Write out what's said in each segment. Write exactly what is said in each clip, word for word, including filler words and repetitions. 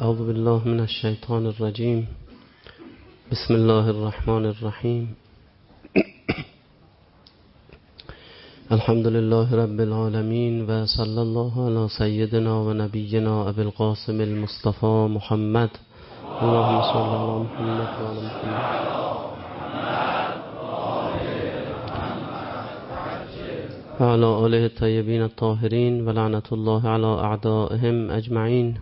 اعوذ بالله من الشیطان الرجیم. بسم الله الرحمن الرحیم. الحمد لله رب العالمین و صلی الله علی سیدنا و نبینا ابی القاسم المصطفى محمد. اللهم صل علی محمد و علی محمد و علی آله الطیبین الطاهرین و لعنت الله علی اعدائهم اجمعین.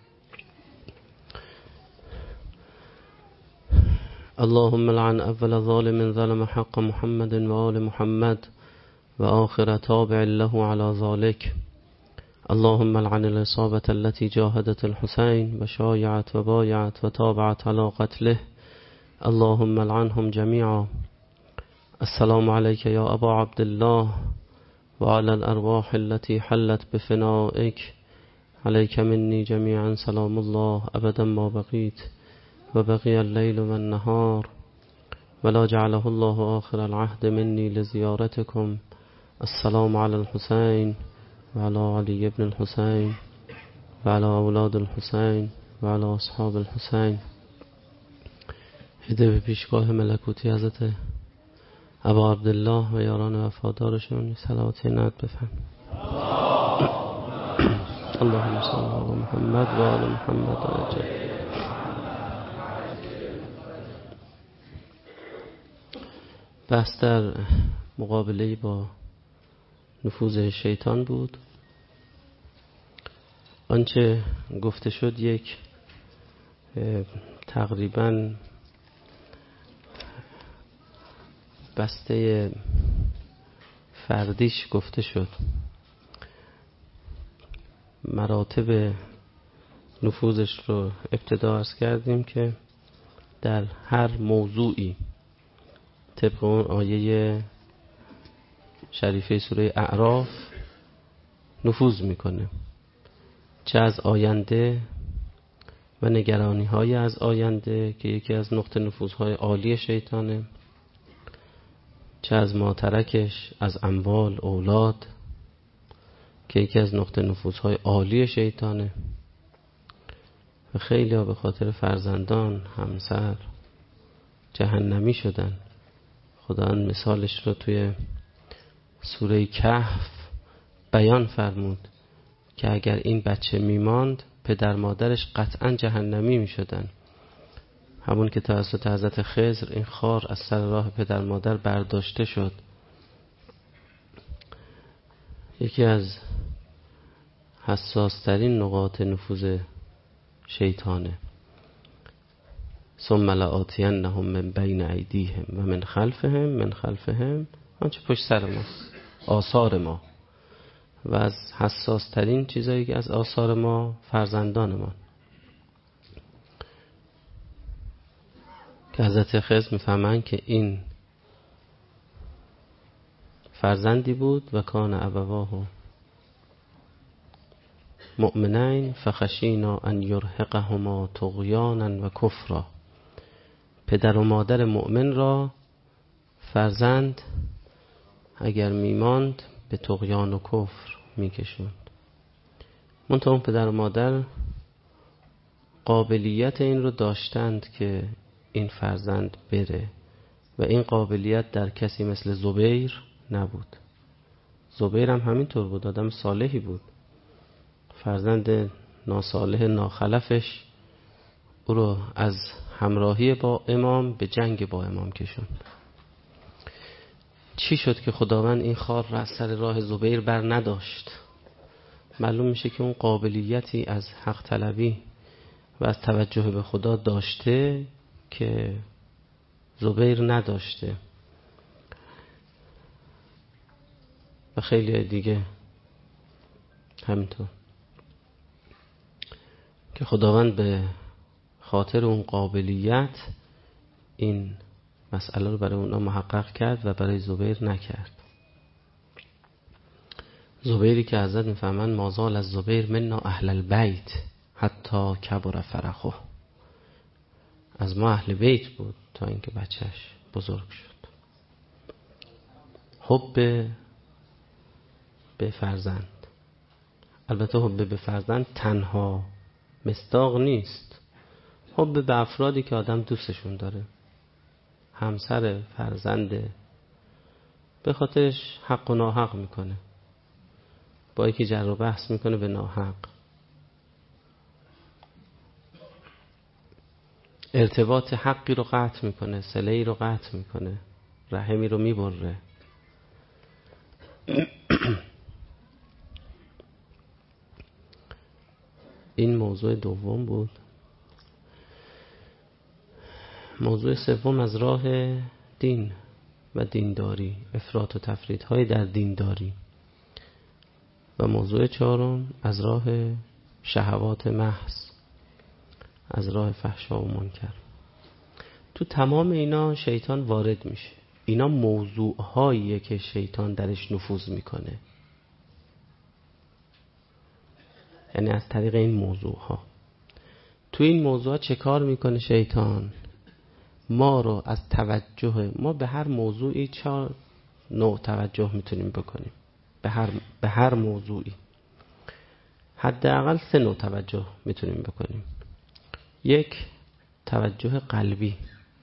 اللهم لعن اول ظالم ظلم حق محمد و آل محمد و آخر تابع له على ذلك. اللهم لعن العصابة التي جاهدت الحسين و شایعت و بایعت و تابعت على قتله. اللهم لعنهم جميعا. السلام عليك يا ابا عبد الله وعلى الأرواح التي حلت بفنائك. عليك مني جميعا سلام الله أبدا ما بقيت وبقي الليل والنهار ولا جعله الله آخر العهد مني لزيارتكم. السلام على الحسين وعلى علي بن الحسين وعلى أولاد الحسين وعلى أصحاب الحسين. هده به پیشگاه ملکوتی حضرت ابا عبدالله و یاران وفادارشون صلوات نعت بفهم. اللهم صل علی محمد و آل محمد و عجل. بحث در مقابله با نفوذ شیطان بود. آنچه گفته شد یک تقریباً بسته فردیش گفته شد. مراتب نفوذش رو ابتدا عرض کردیم که در هر موضوعی طبق اون آیه شریفه سوره اعراف نفوذ میکنه، چه از آینده و نگرانی های از آینده که یکی از نقطه نفوذهای عالی شیطانه، چه از ماترکش، از اموال اولاد که یکی از نقطه نفوذهای عالی شیطانه و خیلی ها به خاطر فرزندان همسر جهنمی شدن. خدا مثالش رو توی سوره کهف بیان فرمود که اگر این بچه میماند پدر مادرش قطعا جهنمی میشدن. همون که توسط حضرت خضر این خار از سر راه پدر مادر برداشته شد. یکی از حساس ترین نقاط نفوذ شیطانه. ثم لآتینهم من بین ایدیهم و من خلفهم. من خلفهم آنچه پشت سر ماست، آثار ما، و از حساس ترین چیزایی که از آثار ما فرزندان ما، که حضرت خضر میفهمن که این فرزندی بود و کان ابواه مؤمنین فخشینا ان یرهقهما طغیانا و کفرا. پدر و مادر مؤمن را فرزند اگر میماند به طغیان و کفر میکشوند. منتها اون پدر و مادر قابلیت این رو داشتند که این فرزند بره و این قابلیت در کسی مثل زبیر نبود. زبیر هم همینطور بود، آدم صالحی بود. فرزند ناصالح ناخلفش او رو از همراهی با امام به جنگ با امام کشوند. چی شد که خداوند این خار را از سر راه زبیر بر نداشت؟ معلوم میشه که اون قابلیتی از حق طلبی و از توجه به خدا داشته که زبیر نداشته. و خیلی دیگه همینطور که خداوند به خاطر اون قابلیت این مسئله رو برای اونا محقق کرد و برای زبیر نکرد. زبیری که حضرت میفهمن مازال از زبیر منا اهل البیت حتی کبر فرخه. از ما اهل بیت بود تا اینکه بچهش بزرگ شد. حب به فرزند، البته حب به فرزند تنها مصداق نیست. حب به افرادی که آدم دوستشون داره، همسر، فرزنده، به خاطرش حق و ناحق میکنه، با یکی جر و بحث میکنه به ناحق، ارتباط حقی رو قطع میکنه، صله‌ای رو قطع میکنه، رحمی رو میبره. این موضوع دوم بود. موضوع سوم از راه دین و دینداری، افراط و تفریط‌های در دینداری. و موضوع چهارم از راه شهوات محض، از راه فحشا و منکر. تو تمام اینا شیطان وارد میشه. اینا موضوعهاییه که شیطان درش نفوذ میکنه، یعنی از طریق این موضوع ها. تو این موضوع چه کار میکنه شیطان؟ ما رو از توجه، ما به هر موضوعی چهار نوع توجه میتونیم بکنیم، به هر به هر موضوعی حداقل سه نوع توجه میتونیم بکنیم. یک، توجه قلبی،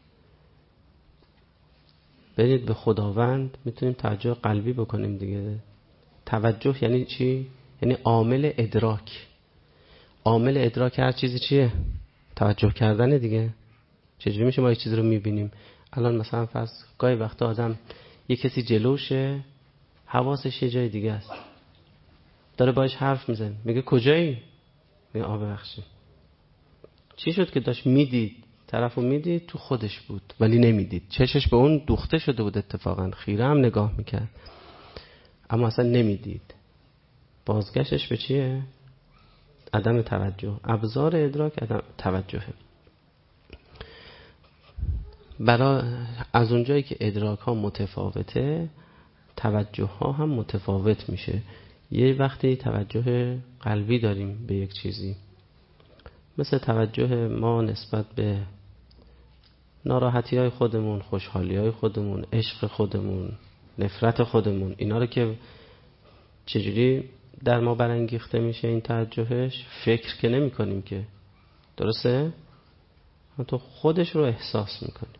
برید به خداوند میتونیم توجه قلبی بکنیم دیگه. توجه یعنی چی؟ یعنی عامل ادراک. عامل ادراک هر چیزی چیه؟ توجه کردن دیگه. چجوری میشه ما یک چیزی رو میبینیم؟ الان مثلا فرض گاهی وقتا آدم یک کسی جلوشه، حواسش یه جای دیگه است، داره باش حرف میزنه، میگه کجایی؟ میگه آ ببخشید. چی شد که داشت میدید، طرفو میدید، تو خودش بود ولی نمیدید، چشش به اون دوخته شده بود، اتفاقا خیره هم نگاه میکرد اما اصلا نمیدید. بازگشتش به چیه؟ عدم توجه. ابزار ادراک عدم توجهه. برای از اونجایی که ادراک ها متفاوته، توجه ها هم متفاوت میشه. یه وقتی توجه قلبی داریم به یک چیزی، مثل توجه ما نسبت به ناراحتی های خودمون، خوشحالی های خودمون، عشق خودمون، نفرت خودمون، اینا رو که چجوری در ما برانگیخته میشه این توجهش؟ فکر که نمی کنیم که، درسته؟ تو خودش رو احساس میکنی.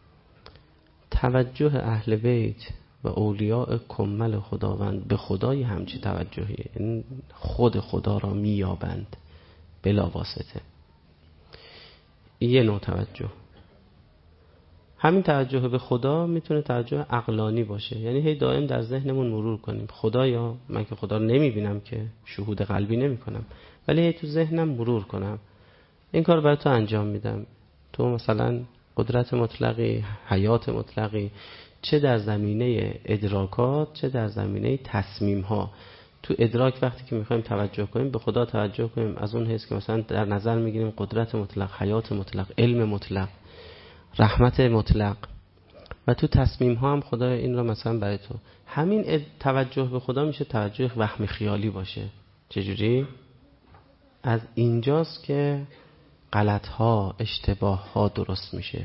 توجه اهل بیت و اولیاء کمل خداوند به خدای همچی توجهیه، این خود خدا را میابند بلا واسطه. این یه نوع توجه. همین توجه به خدا میتونه توجه عقلانی باشه، یعنی هی دائم در ذهنمون مرور کنیم خدایا، من که خدا رو نمیبینم که، شهود قلبی نمی کنم، ولی هی تو ذهنم مرور کنم این کار برای تو انجام میدم. تو مثلا قدرت مطلقی، حیات مطلقی، چه در زمینه ادراکات چه در زمینه تصمیم ها. تو ادراک وقتی که میخوایم توجه کنیم به خدا توجه کنیم، از اون حیث که مثلا در نظر میگیریم قدرت مطلق، حیات مطلق، علم مطلق، رحمت مطلق. و تو تصمیم ها هم خدا این را مثلا برای تو، همین توجه به خدا میشه توجه وهم خیالی باشه. چجوری؟ از اینجاست که غلط ها، اشتباه ها درست میشه.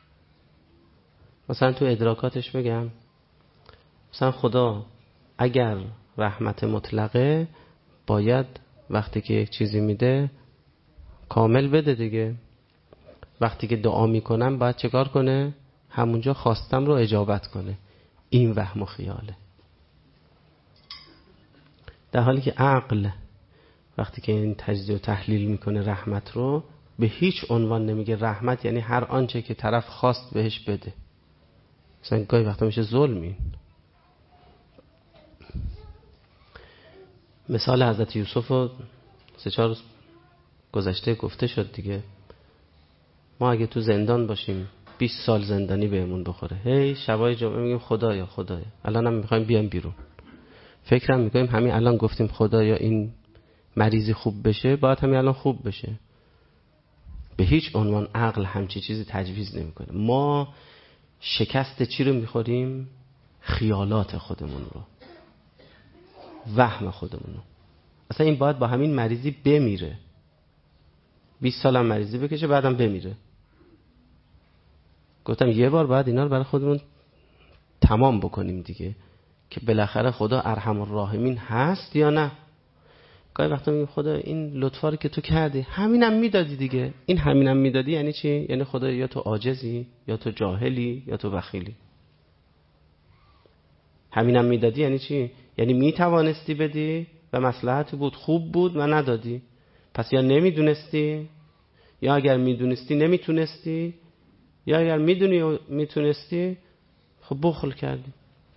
مثلا تو ادراکاتش بگم، مثلا خدا اگر رحمت مطلقه باید وقتی که یک چیزی میده کامل بده دیگه. وقتی که دعا میکنم باید چکار کنه؟ همونجا خواستم رو اجابت کنه. این وهم و خیاله. در حالی که عقل وقتی که این تجزیه و تحلیل میکنه رحمت رو، به هیچ عنوان نمیگه رحمت یعنی هر آنچه که طرف خواست بهش بده. مثلا گاهی وقتا میشه ظلمی. مثال حضرت یوسف رو سه چهار روز گذشته گفته شد دیگه. ما اگه تو زندان باشیم بیست سال زندانی بهمون بخوره، هی شبای جمعه میگیم خدایا خدایا، الان هم میخوایم بیایم بیرون، فکرم میکنیم همین الان گفتیم خدایا این مریضی خوب بشه، باید همین الان خوب بشه. به هیچ عنوان عقل همچی چیزی تجویز نمیکنه. ما شکست چی رو میخوریم؟ خیالات خودمون رو، وهم خودمون رو. اصلا این باید با همین مریضی بمیره، بیست سال هم مریضی بکشه بعدم بمیره. گفتم یه بار باید اینا رو برای خودمون تمام بکنیم دیگه، که بالاخره خدا ارحم الراحمین هست یا نه. گاهی وقتا میگیم خدا این لطفا رو که تو کردی همینم میدادی دیگه. این همینم میدادی یعنی چی؟ یعنی خدا یا تو عاجزی یا تو جاهلی یا تو بخیلی. همینم میدادی یعنی چی؟ یعنی میتوانستی بدی و مصلحت بود، خوب بود و ندادی. پس یا نمیدونستی، یا اگر میدونستی نمیتونستی، یا اگر میدونی و میتونستی خب بخل کردی.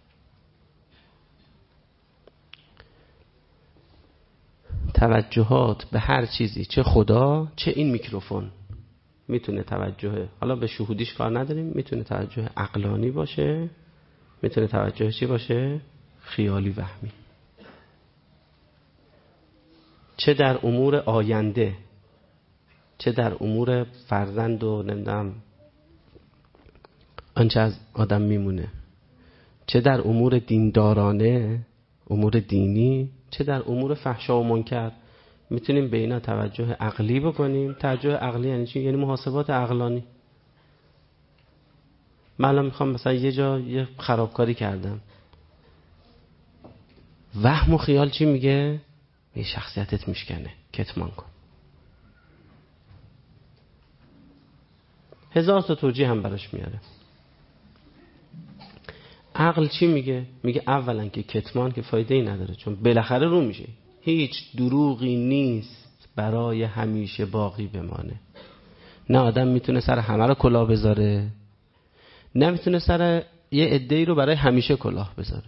توجهات به هر چیزی، چه خدا چه این میکروفون، میتونه توجه، حالا به شهودیش کار نداریم، میتونه توجه عقلانی باشه، میتونه توجه چی باشه؟ خیالی وهمی. چه در امور آینده، چه در امور فرزند و نمیدونم آنچه از آدم میمونه، چه در امور دیندارانه، امور دینی، چه در امور فحشا و منکر، میتونیم به اینا توجه عقلی بکنیم. توجه عقلی یعنی چی؟ یعنی محاسبات عقلانی. من الان میخوام مثلا یه جا یه خرابکاری کردم، وهم و خیال چی میگه؟ یه شخصیتت میشکنه، کتمان کن. هزار تا توجیه هم براش میاره. عقل چی میگه؟ میگه اولا که کتمان که فایده ای نداره، چون بالاخره رو میشه، هیچ دروغی نیست برای همیشه باقی بمانه. نه آدم میتونه سر همه رو کلاه بذاره، نه میتونه سر یه عده‌ای رو برای همیشه کلاه بذاره.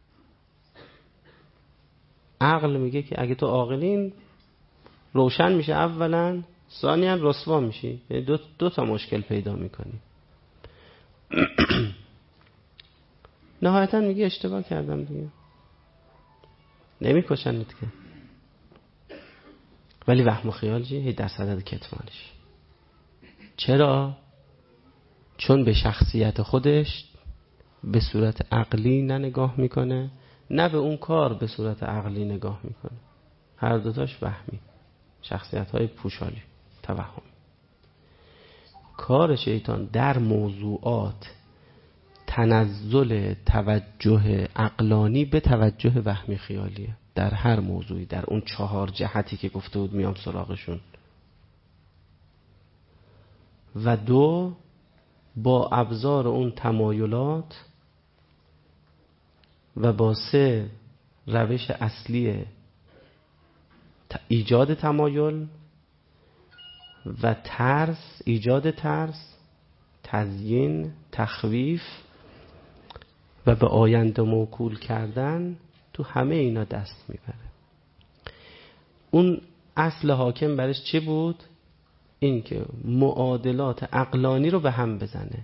عقل میگه که اگه تو عاقلین روشن میشه اولا، ثانیاً رسوا میشی، دو, دو تا مشکل پیدا میکنی. نهایتاً میگه اشتباه کردم دیگه، نمیکشنت که. ولی وهم و خیال چیه؟ هی در صدد کتمانش. چرا؟ چون به شخصیت خودش به صورت عقلی نه نگاه میکنه، نه به اون کار به صورت عقلی نگاه میکنه. هر دوتاش وهمی، شخصیت های پوشالی، توهم. کار شیطان در موضوعات تنزل توجه عقلانی به توجه وهمی خیالیه. در هر موضوعی، در اون چهار جهتی که گفته بود میام سراغشون. و دو، با ابزار اون تمایلات و با سه روش اصلی ایجاد تمایل و ترس، ایجاد ترس، تزیین، تخویف و به آینده موکول کردن، تو همه اینا دست میبره. اون اصل حاکم برش چی بود؟ این که معادلات عقلانی رو به هم بزنه.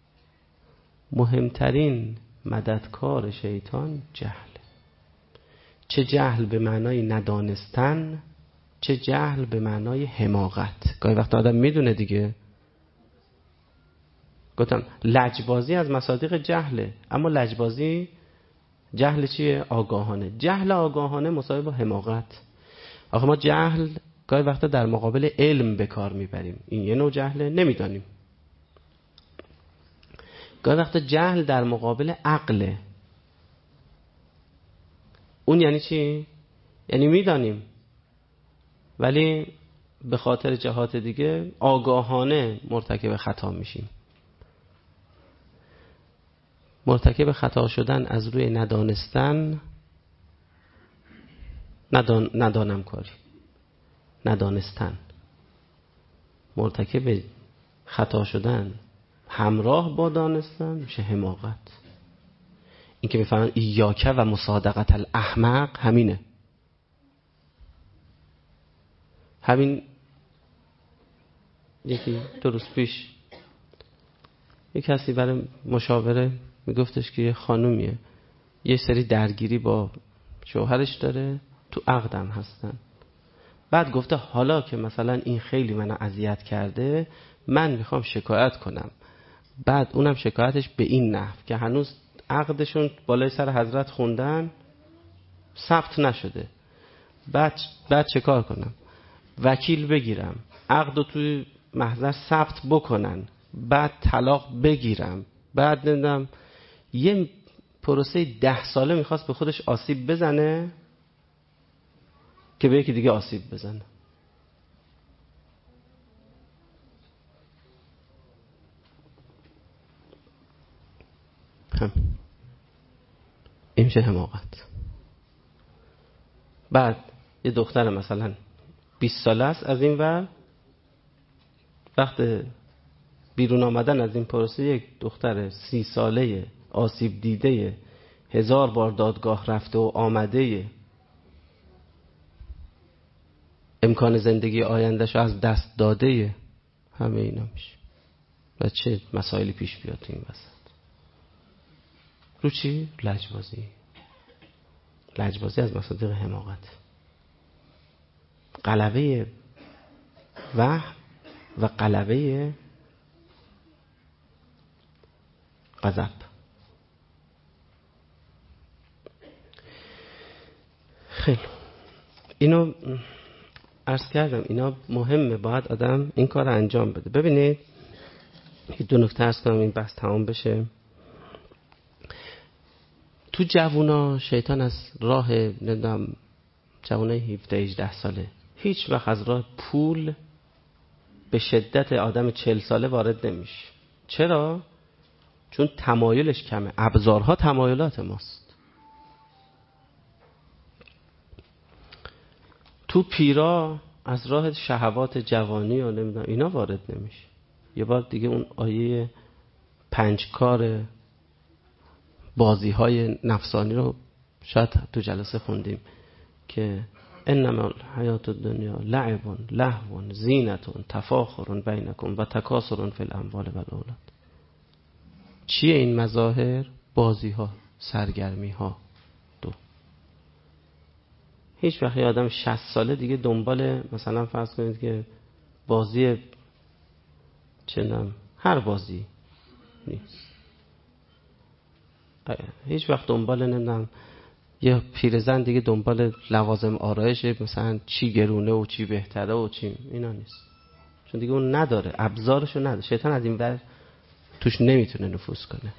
مهمترین مددکار شیطان جهل. چه جهل به معنای ندانستن، چه جهل به معنای حماقت. گاهی وقت آدم میدونه دیگه، گفتم لجبازی از مصادیق جهله، اما لجبازی جهل چیه؟ آگاهانه. جهل آگاهانه مساوی با حماقت. آخه ما جهل گاهی وقتا در مقابل علم به کار میبریم، این یه نوع جهله، نمیدانیم. گاهی وقتا جهل در مقابل عقله. اون یعنی چی؟ یعنی میدانیم ولی به خاطر جهات دیگه آگاهانه مرتکب خطا میشیم. مرتکب خطا شدن از روی ندانستن، ندان، ندانم کاری، ندانستن. مرتکب خطا شدن همراه با دانستن میشه حماقت. این که میفهمن ایاکه و مصادقت الاحمق همینه. همین یکی دو روز پیش یک کسی برای مشاوره میگفتش که یه خانومیه یه سری درگیری با شوهرش داره، تو عقدم هستن. بعد گفته حالا که مثلا این خیلی منو اذیت کرده، من میخوام شکایت کنم. بعد اونم شکایتش به این نحو که هنوز عقدشون بالای سر حضرت خوندن، ثبت نشده. بعد بعد چه کار کنم؟ وکیل بگیرم، عقدو توی محضر ثبت بکنن، بعد طلاق بگیرم، بعد نمیدونم یه پروسه ده ساله میخواست به خودش آسیب بزنه که به یکی دیگه آسیب بزنه. هم. این میشه حماقت. بعد یه دختر مثلا بیست ساله است از این ور، وقت بیرون آمدن از این پروسه یک دختر سی ساله آسیب دیده، هزار بار دادگاه رفته و آمده، امکان زندگی آیندهشو از دست داده، همه اینا میشه. و چه مسائلی پیش بیاد تو این وسط؟ رو چی؟ لجبازی. لجبازی از مصادیق حماقت، غلبه وهم و غلبه غضب. خیلی اینو عرض کردم، اینا مهمه، باید آدم این کار رو انجام بده. ببینید دو نکته عرض کنم این بحث تمام بشه. تو جوونا شیطان از راه نمیدونم جوانای هفده هجده ساله هیچ وقت از راه پول به شدت آدم چهل ساله وارد نمیشه. چرا؟ چون تمایلش کمه. ابزارها تمایلات ماست. تو پیرا از راه شهوات جوانی و نمیدونم اینا وارد نمیشه. یه بار دیگه اون آیه پنجکار بازی های نفسانی رو شاید تو جلسه خوندیم که انما الحیات الدنیا لعب لهو زینت تفاخر بینکم و تکاثر فی الاموال و الاولاد. چیه این مظاهر؟ بازی ها، سرگرمی ها. دو هیچ وقت آدم شصت ساله دیگه دنبال مثلا فرض کنید که بازی چنم هر بازی نیست. هیچ وقت دنبال نمیدونم یه پیرزن دیگه دنبال لوازم آرایش مثلا چی گرونه و چی بهتره و چی اینا نیست، چون دیگه اون نداره، ابزارشو نداره. شیطان از این ور توش نمیتونه نفوذ کنه.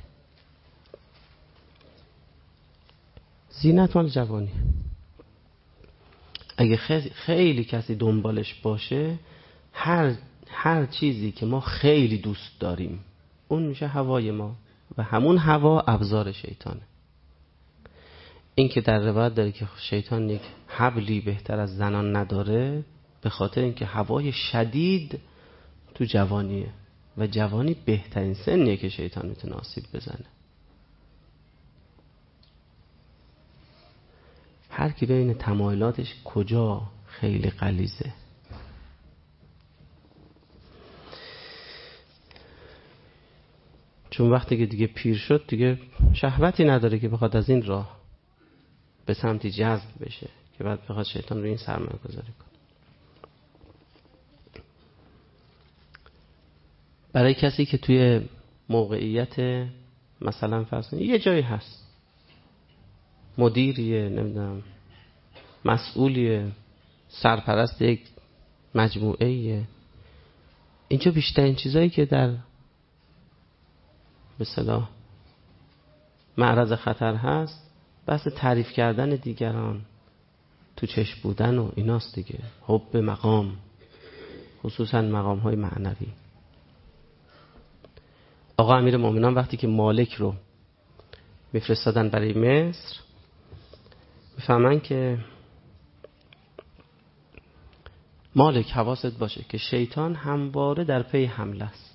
زینت مال جوانی. اگه خیلی, خیلی کسی دنبالش باشه، هر هر چیزی که ما خیلی دوست داریم اون میشه هوای ما و همون هوا ابزار شیطانه. این که در روایت داره که شیطان یک حبلی بهتر از زنان نداره، به خاطر اینکه هوای شدید تو جوانیه و جوانی بهترین سنیه که شیطان میتونه آسیب بزنه. هر کی بین تمایلاتش کجا خیلی غلیظه. چون وقتی که دیگه پیر شد دیگه شهوتی نداره که بخواد از این راه به سمتی جذب بشه که بعد بخواد شیطان رو این سرمایه گذاری کنه. برای کسی که توی موقعیت مثلا فرض کنید یه جایی هست، مدیریه، نمیدونم مسئولیه، سرپرست یک مجموعه‌ایه، اینجا بیشترین چیزایی که در به اصطلاح معرض خطر هست بحث تعریف کردن دیگران، تو چشم بودن و ایناست دیگه. حب مقام، خصوصا مقام های معنوی. آقا امیر مومنان وقتی که مالک رو میفرستادن برای مصر، میفهمن که مالک حواست باشه که شیطان همواره در پی حمله است،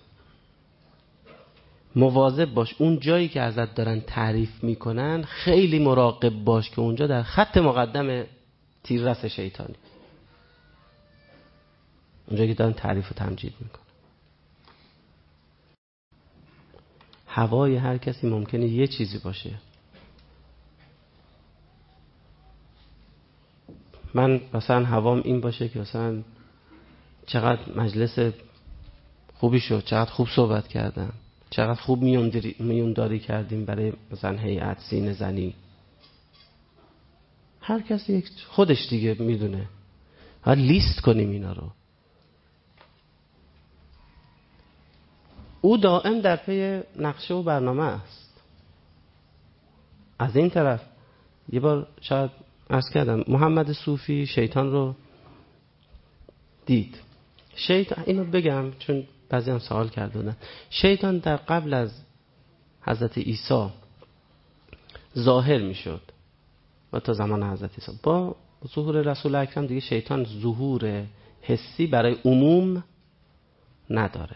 مواظب باش اون جایی که ازت دارن تعریف میکنن خیلی مراقب باش که اونجا در خط مقدم تیررس شیطانی، اونجا که دارن تعریف و تمجید میکنن. هوای هر کسی ممکنه یه چیزی باشه. من مثلا هوام این باشه که مثلا چقدر مجلس خوبی شد، چقدر خوب صحبت کردم، چقدر خوب میونداری کردیم برای مثلا هیئت سینه زنی. هر کسی خودش دیگه میدونه. باید لیست کنیم اینا رو. او دائم در پی نقشه و برنامه است. از این طرف یه بار شاید عرض کردم محمد صوفی شیطان رو دید. شیطان، اینو بگم چون بعضی هم سوال کردن، شیطان در قبل از حضرت عیسی ظاهر میشد و تا زمان حضرت عیسی. با ظهور رسول اکرم دیگه شیطان ظهور حسی برای عموم نداره.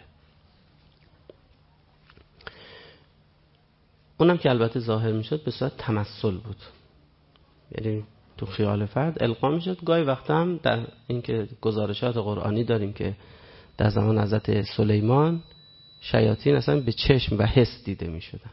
اونم که البته ظاهر میشد به صورت تمثل بود، یعنی تو خیال فرد القا میشد. گاهی وقتا هم در اینکه گزارشات قرآنی داریم که در زمان حضرت سلیمان شیاطین اصلا به چشم و حس دیده میشدن.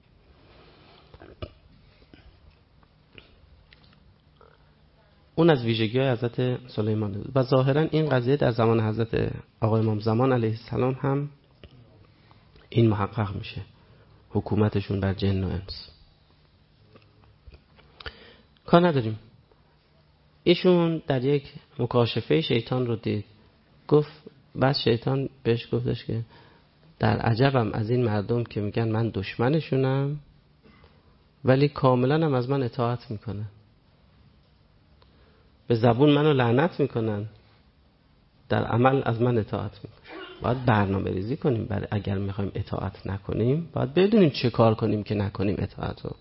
اون از ویژگی های حضرت سلیمان بود و ظاهرا این قضیه در زمان حضرت آقا امام زمان علیه السلام هم این محقق میشه، حکومتشون بر جن و انس. کار نداریم. ایشون در یک مکاشفه شیطان رو دید، گفت بعد شیطان بهش گفتش که در عجبم از این مردم که میگن من دشمنشونم ولی کاملا هم از من اطاعت میکنن، به زبون منو لعنت میکنن، در عمل از من اطاعت میکنن. باید برنامه ریزی کنیم برای اگر میخوایم اطاعت نکنیم باید بدونیم چه کار کنیم که نکنیم اطاعت رو.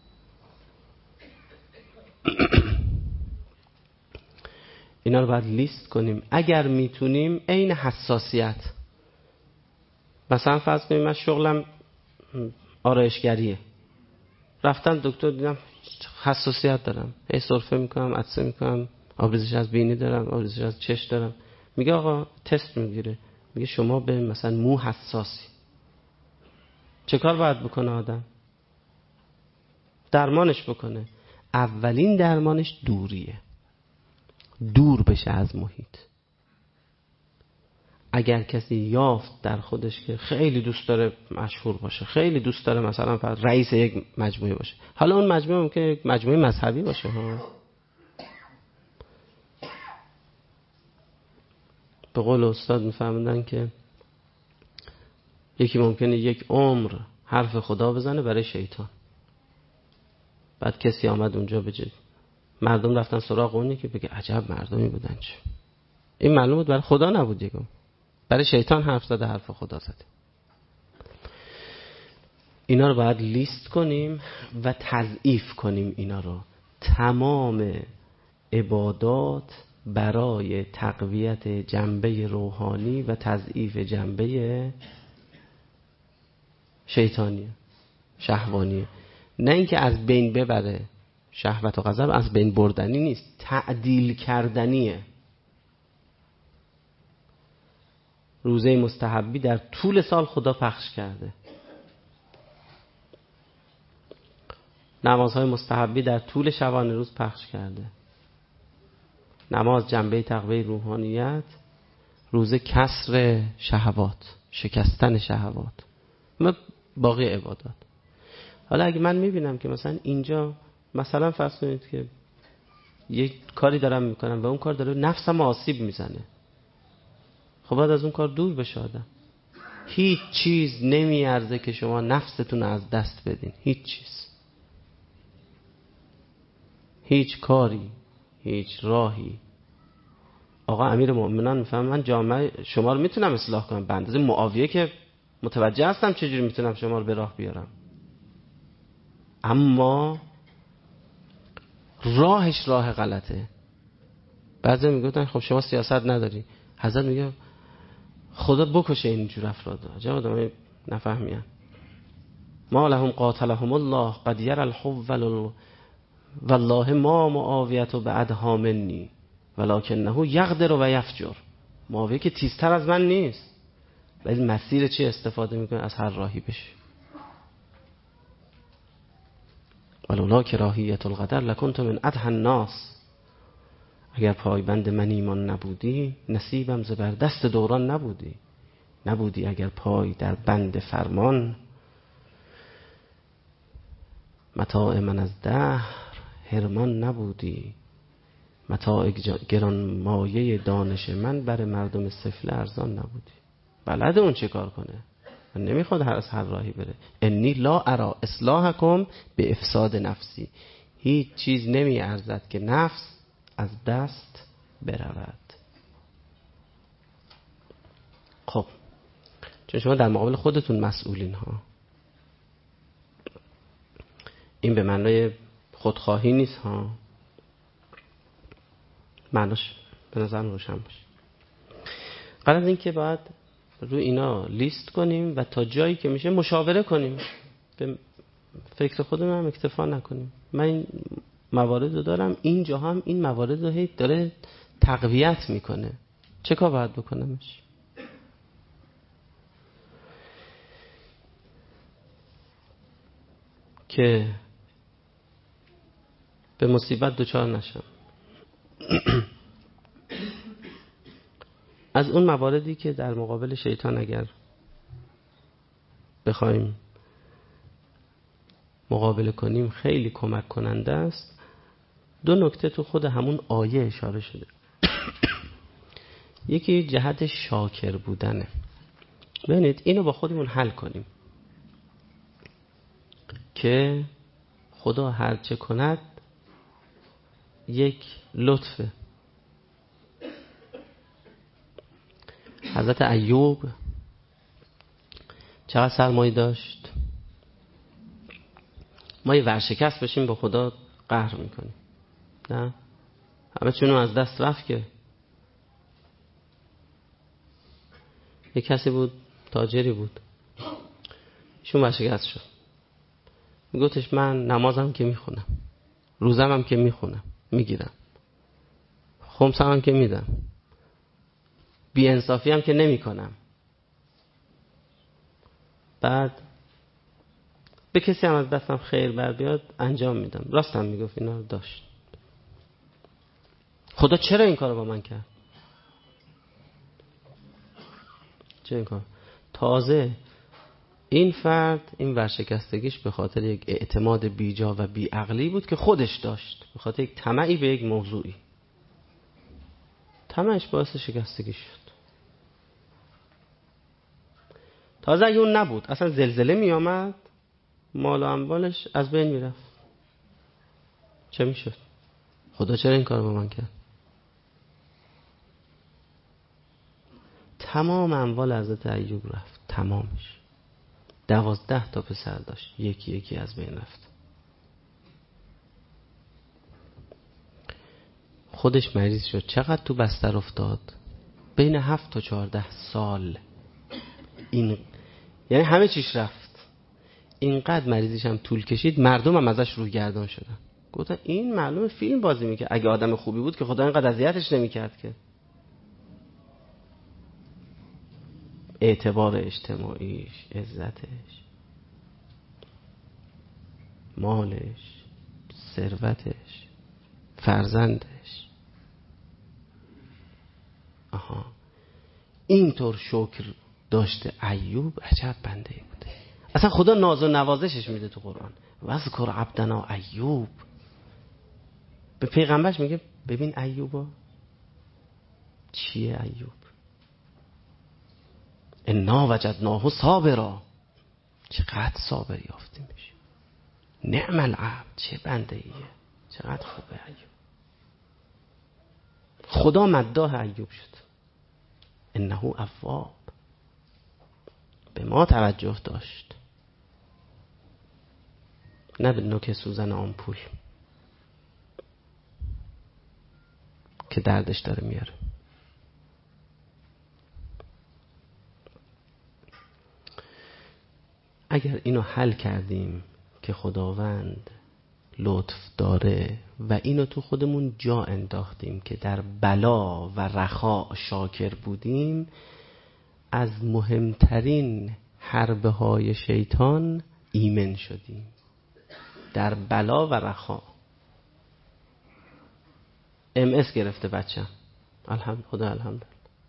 اینا رو باید لیست کنیم. اگر میتونیم عین حساسیت، مثلا فرض کنیم من شغلم آرایشگریه، رفتم دکتر دیدم حساسیت دارم، هی سرفه میکنم، عطسه میکنم، آبریزش از بینی دارم، آبریزش از چشم دارم، میگه آقا تست میگیره، میگه شما به مثلا مو حساسی. چه کار باید بکنه آدم؟ درمانش بکنه. اولین درمانش دوریه، دور بشه از محیط. اگر کسی یافت در خودش که خیلی دوست داره مشهور باشه، خیلی دوست داره مثلا رئیس یک مجموعه باشه، حالا اون مجموعه ممکنه یک مجموعه مذهبی باشه ها، به قول استاد میفهمدن که یکی ممکنه یک عمر حرف خدا بزنه برای شیطان، بعد کسی آمد اونجا بجد مردم رفتن سراغ اونی که بگه عجب مردمی بودن، چه این معلوم بود برای خدا نبود، دیگه برای شیطان حرف زده، حرف خدا زده. اینا رو باید لیست کنیم و تضعیف کنیم. اینا رو تمام عبادات برای تقویت جنبه روحانی و تضعیف جنبه شیطانی شهوانی، نه اینکه از بین ببره. شهوت و غضب از بین بردنی نیست، تعدیل کردنیه. روزه مستحبی در طول سال خدا پخش کرده، نمازهای مستحبی در طول شبانه روز پخش کرده. نماز جنبه تقویت روحانیت، روزه کسر شهوات، شکستن شهوات، و باقی عبادات. حالا اگه من میبینم که مثلا اینجا مثلا فرض کنید که یک کاری دارم میکنم و اون کار داره نفسم آسیب میزنه، خب باید از اون کار دور بشه آدم. هیچ چیز نمیارزه که شما نفستون از دست بدین، هیچ چیز، هیچ کاری، هیچ راهی. آقا امیر مومنان میفهم من جامعه شما رو میتونم اصلاح کنم، به اندازه معاویه که متوجه هستم چجوری میتونم شما رو به راه بیارم، اما راهش راه غلطه. بعضی میگفتن خب شما سیاست نداری، حضرت میگه خدا بکشه اینجور افراد. عجب آدمای نفهمیان. ما لهم قاتلهم الله قد ير الحول والله ما معاویت بعدها منی ولکنه یقدر و یفجر. معاویه که تیزتر از من نیست، ولی مسیر چی استفاده میکنه؟ از هر راهی بشه. ولولا کراهیت القدر لکنت من ادهى الناس. اگر پایبند من ایمان نبودی نصیبم زبر دست دوران نبودی. نبودی اگر پای در بند فرمان، متاع من از دهر حرمان نبودی. متاع گران مایه دانش من بر مردم سفله ارزان نبودی. بلده اون چه کار کنه، من نمیخواد هر از هر راهی بره. انی لا ارا اصلاحکم به افساد نفسی. هیچ چیز نمی ارزد که نفس از دست برود. خب چون شما در مقابل خودتون مسئولین ها، این به معنای خودخواهی نیست ها، معناش به نظر روشن باشه. قرار از این که باید روی اینا لیست کنیم و تا جایی که میشه مشاوره کنیم، به فکر خودمون هم اکتفا نکنیم. من این موارد رو دارم، این جا هم این موارد رو هی داره تقویت میکنه، چه کار باید بکنمش؟ که به مصیبت دچار نشم. از اون مواردی که در مقابل شیطان اگر بخوایم مقابله کنیم خیلی کمک کننده است، دو نکته تو خود همون آیه اشاره شده. یکی جهت شاکر بودنه. ببینید اینو با خودمون حل کنیم که خدا هر چه کند یک لطفه. حضرت ایوب چقدر سرمایه داشت، ما یه ورشکست بشیم با خدا قهر میکنیم، نه؟ همه چونو از دست رفت. که یه کسی بود تاجری بود، ایشون ورشکست شد، میگفتش من نمازم که میخونم، روزم هم که میخونم میگیرم، خمسم هم که میدم، بی انصافی هم که نمی کنم، بعد به کسی هم از دستم خیر بر بیاد انجام میدم. راستم میگفت، اینا رو داشت. خدا چرا این کارو با من کرد؟ چرا این کار؟ تازه این فرد این ورشکستگیش به خاطر یک اعتماد بیجا و بیعقلی بود که خودش داشت، به خاطر یک طمعی به یک موضوعی. طمعش باعث شکستگی شد. تازه اگه اون نبود اصلا زلزله می آمد، مال و اموالش از بین می رفت. چه می شد؟ خدا چرا این کار با من کرد؟ تمام اموال حضرت ایوب رفت، تمامش. دوازده تا پسر داشت، یکی یکی از بین رفت. خودش مریض شد. چقدر تو بستر افتاد؟ بین هفت تا چهارده سال. این یعنی همه چیش رفت. اینقدر مریضیش هم طول کشید، مردم هم ازش روی گردان شدن. گفتن این معلومه فیلم بازی میکنه. اگه آدم خوبی بود که خدا اینقدر اذیتش نمیکرد که. اعتبار اجتماعیش، عزتش، مالش، ثروتش، فرزندش. آها، اینطور شکر داشته ایوب. عجب بنده ای بوده. اصلا خدا ناز و نوازشش میده تو قرآن. وذکر عبدنا ایوب. به پیغمبرش میگه ببین ایوبا چیه ایوب، انا وجدناه صابرا، چقدر صابر یافته میشه. نعم العبد، چه بنده ایه، چقدر خوبه ایوب. خدا مداح ایوب شد. انه اواب، به ما توجه داشت، نه به نوک سوزن آمپول که دردش داره میاره. اگر اینو حل کردیم که خداوند لطف داره و اینو تو خودمون جا انداختیم که در بلا و رخا شاکر بودیم، از مهمترین حربه های شیطان ایمن شدیم. در بلا و رخا. ام اس گرفته بچم، الحمد خدا الحمد.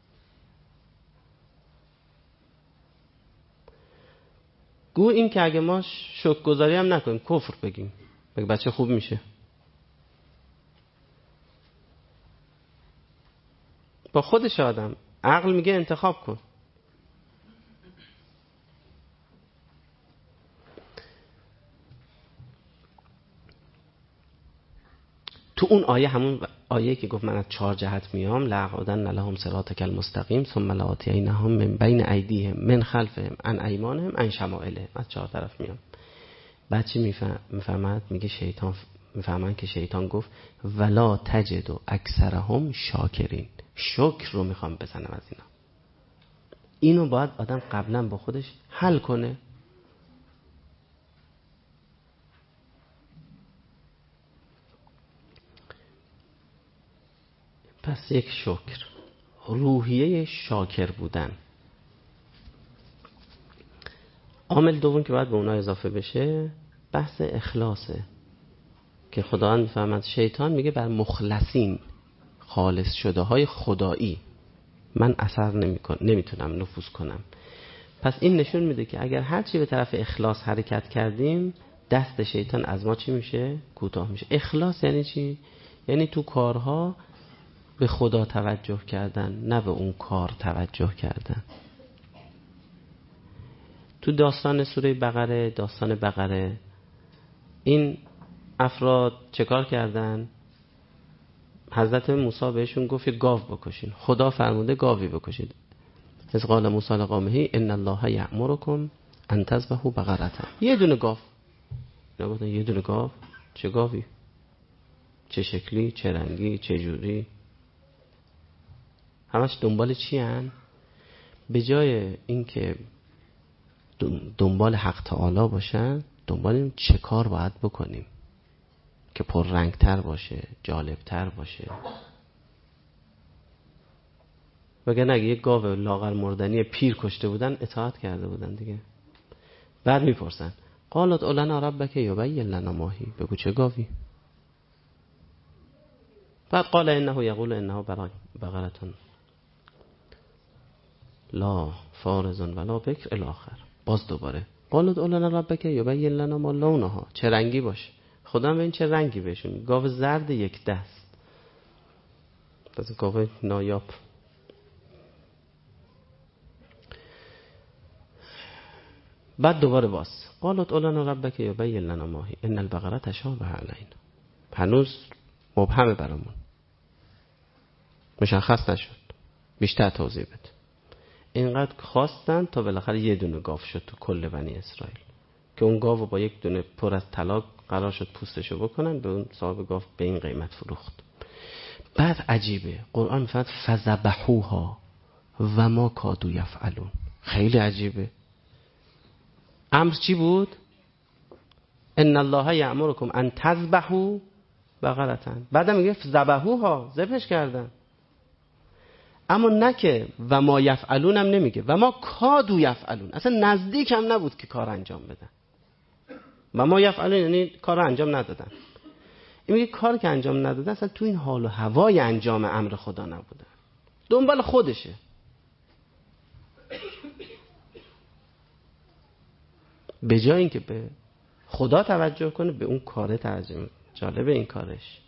گو این که اگه ما شکرگزاری هم نکنیم، کفر بگیم، بگه بچه خوب میشه. با خودش آدم عقل میگه انتخاب کن. تو اون آیه، همون آیه که گفت من از چهار جهت میام، لأقعدن لهم صراطک المستقیم ثم لآتینهم من بین ایدیهم من خلفهم عن ایمانهم عن شمائلهم، از چهار طرف میام. بعد چی میفهمد؟ میگه شیطان میفهمن که شیطان گفت ولا تجد اکثرهم شاکرین، شکر رو میخوام بزنم از اینا. اینو باید آدم قبلا با خودش حل کنه. پس یک شکر، روحیه شاکر بودن. عامل دوم که باید به اونا اضافه بشه بحث اخلاصه که خداوند میفهمد شیطان میگه بر مخلصین، خالص شده های خدایی من اثر نمیکنم، نمیتونم نفوذ کنم. پس این نشون میده که اگر هر چی به طرف اخلاص حرکت کردیم دست شیطان از ما چی میشه؟ کوتاه میشه. اخلاص یعنی چی؟ یعنی تو کارها به خدا توجه کردن، نه به اون کار توجه کردن. تو داستان سوره بقره، داستان بقره، این افراد چه کار کردن؟ حضرت موسی بهشون گفت گاو بکشین. خدا فرموده گاوی بکشید. از قال موسی لقومه ان الله یأمرکم ان تذبحوا بقره. یه دونه گاو. نگفتن یه دونه گاو؟ چه گاوی؟ چه شکلی؟ چه رنگی؟ چه جوری؟ همش دنبال چی هن؟ به جای اینکه دنبال حق تعالی باشن، دنبال این چه کار باید بکنیم که پر رنگ تر باشه، جالب تر باشه. وگرنه اگه یک گاو لاغر مردنی پیر کشته بودن اطاعت کرده بودن دیگه. بعد میپرسن قالت اولنا ربک یبین لنا ماهی، بگو چه گاوی؟ بعد قال انه یقول انه بقرتون لا فارض ولا بکر الاخر. باز دوباره قالت اولنا ربک یبین لنا ما لونها، چه رنگی باشه؟ خدا هم این چه رنگی بهشون؟ گاو زرد یک دست، پس گاو نایاب. بعد دوباره باز قالت اولنا ربک یبین لنا ماهی ان البقره تشابه علینا. هنوز مبهمه برامون، مشخص نشد، بیشتر توضیح بده. اینقدر خواستن تا بالاخره یه دونه گاو شد تو کل بنی اسرائیل که اون گاو با یک دونه پر از طلا قرار شد پوستشو بکنن، به اون صاحب گاو به این قیمت فروخت. بعد عجیبه قرآن میفرماد فذبحوها و ما کادوا یفعلون. خیلی عجیبه. امر چی بود؟ ان الله یأمرکم ان تذبحوا بقره. بعدم میگه ذبحوها، ذبحش کردن. اما نه که و ما یفعلون هم نمیگه، و ما کادوا یفعلون، اصلا نزدیک هم نبود که کار انجام بدن. و ما یفعلون یعنی کار انجام ندادن. این میگه کار که انجام ندادن اصلا تو این حال و هوای انجام امر خدا نبودن، دنبال خودشه. به جای اینکه به خدا توجه کنه به اون کار توجه میکنه. جالبه این کارش.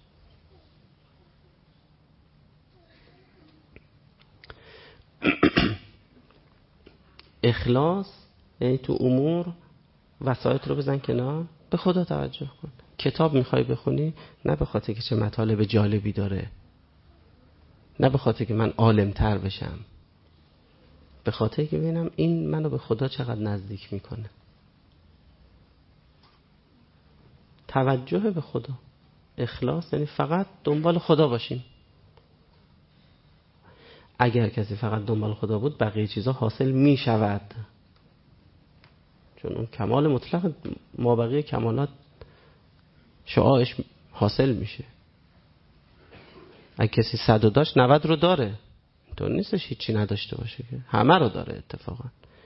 اخلاص یعنی تو امور وسایط رو بزن کنار، به خدا توجه کن. کتاب میخوای بخونی، نه به خاطر که چه مطالب جالبی داره، نه به خاطر که من عالم تر بشم، به خاطر که ببینم این منو به خدا چقدر نزدیک میکنه. توجه به خدا. اخلاص یعنی فقط دنبال خدا باشیم. اگر کسی فقط دنبال خدا بود بقیه چیزا حاصل می شود، چون اون کمال مطلق ما بقیه کمالات شعاعش حاصل میشه. اگه کسی صد رو داشت نود رو داره، اینطور نیستش هیچی نداشته باشه که همه رو داره اتفاقا،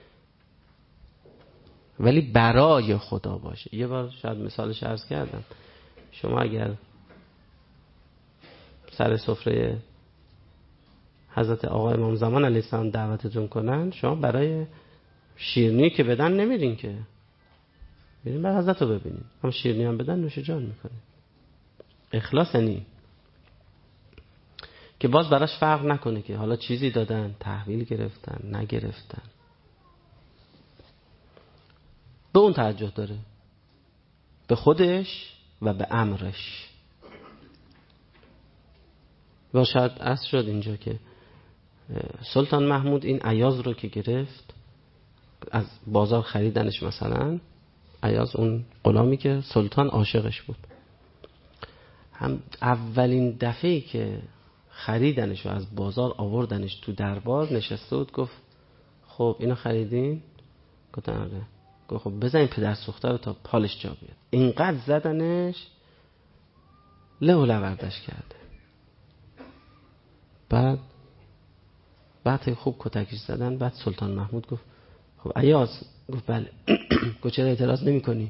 ولی برای خدا باشه. یه بار شاید مثالش عرض کردم، شما اگر سر سفره حضرت آقا امام زمان علیه السلام دعوتتون کنن، شما برای شیرینی که بدن نمیرین که، برین برای حضرت رو ببینین. هم شیرینی هم بدن نوش جان میکنین. اخلاص یعنی که باز براش فرق نکنه که حالا چیزی دادن، تحویل گرفتن، نگرفتن، به اون توجه داره، به خودش و به امرش. و شاید اصل شد اینجا که سلطان محمود این ایاز رو که گرفت از بازار خریدنش، مثلا ایاز اون غلامی که سلطان عاشقش بود، هم اولین دفعه‌ای که خریدنش و از بازار آوردنش تو دربار نشسته بود، گفت خب اینو خریدین؟ گفت آره. گفت خب بزنین پدر سوخته رو تا پالش جا بیاد. اینقدر زدنش له و لوردش کرده. بعد بعد خوب کتکش زدن. بعد سلطان محمود گفت خب ایاز، گفت بله. گفت چرا اعتراض نمی کنی؟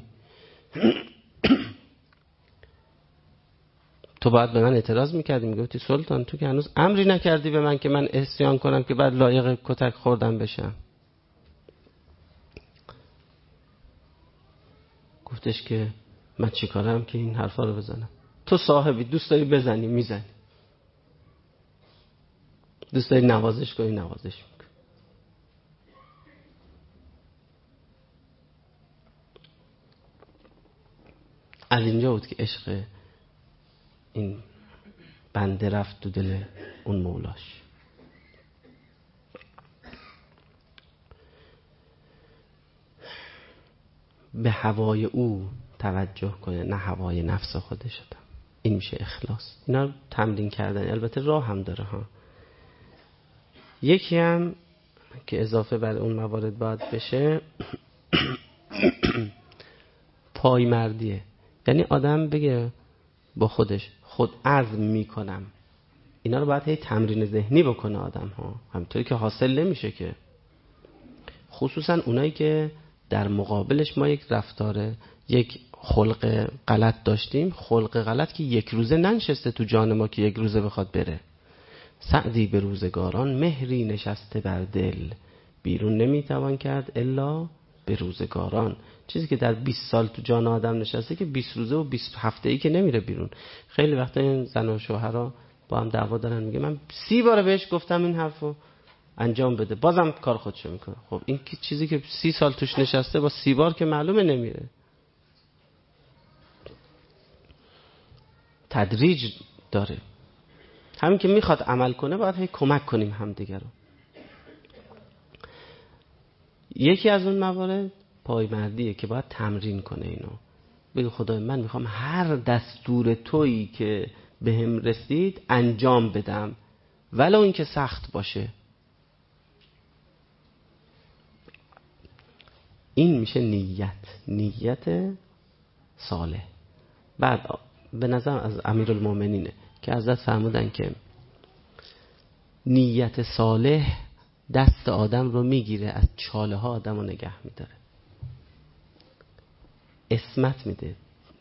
تو باید به من اعتراض میکردی، میگفتی سلطان تو که هنوز امری نکردی به من که من عصیان کنم که بعد لایق کتک خوردن بشم. گفتش که من چی کارم که این حرفا رو بزنم؟ تو صاحبی، دوست داری بزنی میزنی، دوست داری نوازش کنی نوازش میکنی. از اینجا بود که عشق این بنده رفت تو دل اون مولاش. به هوای او توجه کنه، نه هوای نفس خودش. این میشه اخلاص. اینا تمرین کردن. البته راه هم داره ها. یکی هم که اضافه بر اون موارد باید بشه پایمردیه. یعنی آدم بگه با خودش خود عزم میکنم. اینا رو باید هی تمرین ذهنی بکنه آدم ها، همینطوری که حاصل نمیشه که. خصوصا اونایی که در مقابلش ما یک رفتار، یک خلق غلط داشتیم. خلق غلط که یک روزه ننشسته تو جان ما که یک روزه بخواد بره. سعدی به روزگاران مهری نشسته بر دل، بیرون نمیتوان کرد الا به روزگاران. چیزی که در بیست سال تو جان آدم نشسته که بیست روزه و بیست هفته ای که نمیره بیرون. خیلی وقتا این زن و شوهرها با هم دعوا دارن، میگه من سی بار بهش گفتم این حرفو انجام بده، بازم کار خودشو میکنه. خب این که چیزی که سی سال توش نشسته با سی بار که معلومه نمیره. تدریج داره. همین که میخواد عمل کنه باید هی کمک کنیم همدیگه رو. یکی از اون موارد پایمردیه که باید تمرین کنه اینو. بگه خدای من میخوام هر دستور تویی که بهم رسید انجام بدم، ولو این که سخت باشه. این میشه نیت، نیت صالح. بعد به نظر از امیرالمومنینه که حضرت فرمودن که نیت صالح دست آدم رو میگیره، از چاله ها آدم رو نگه میداره، عصمت میده.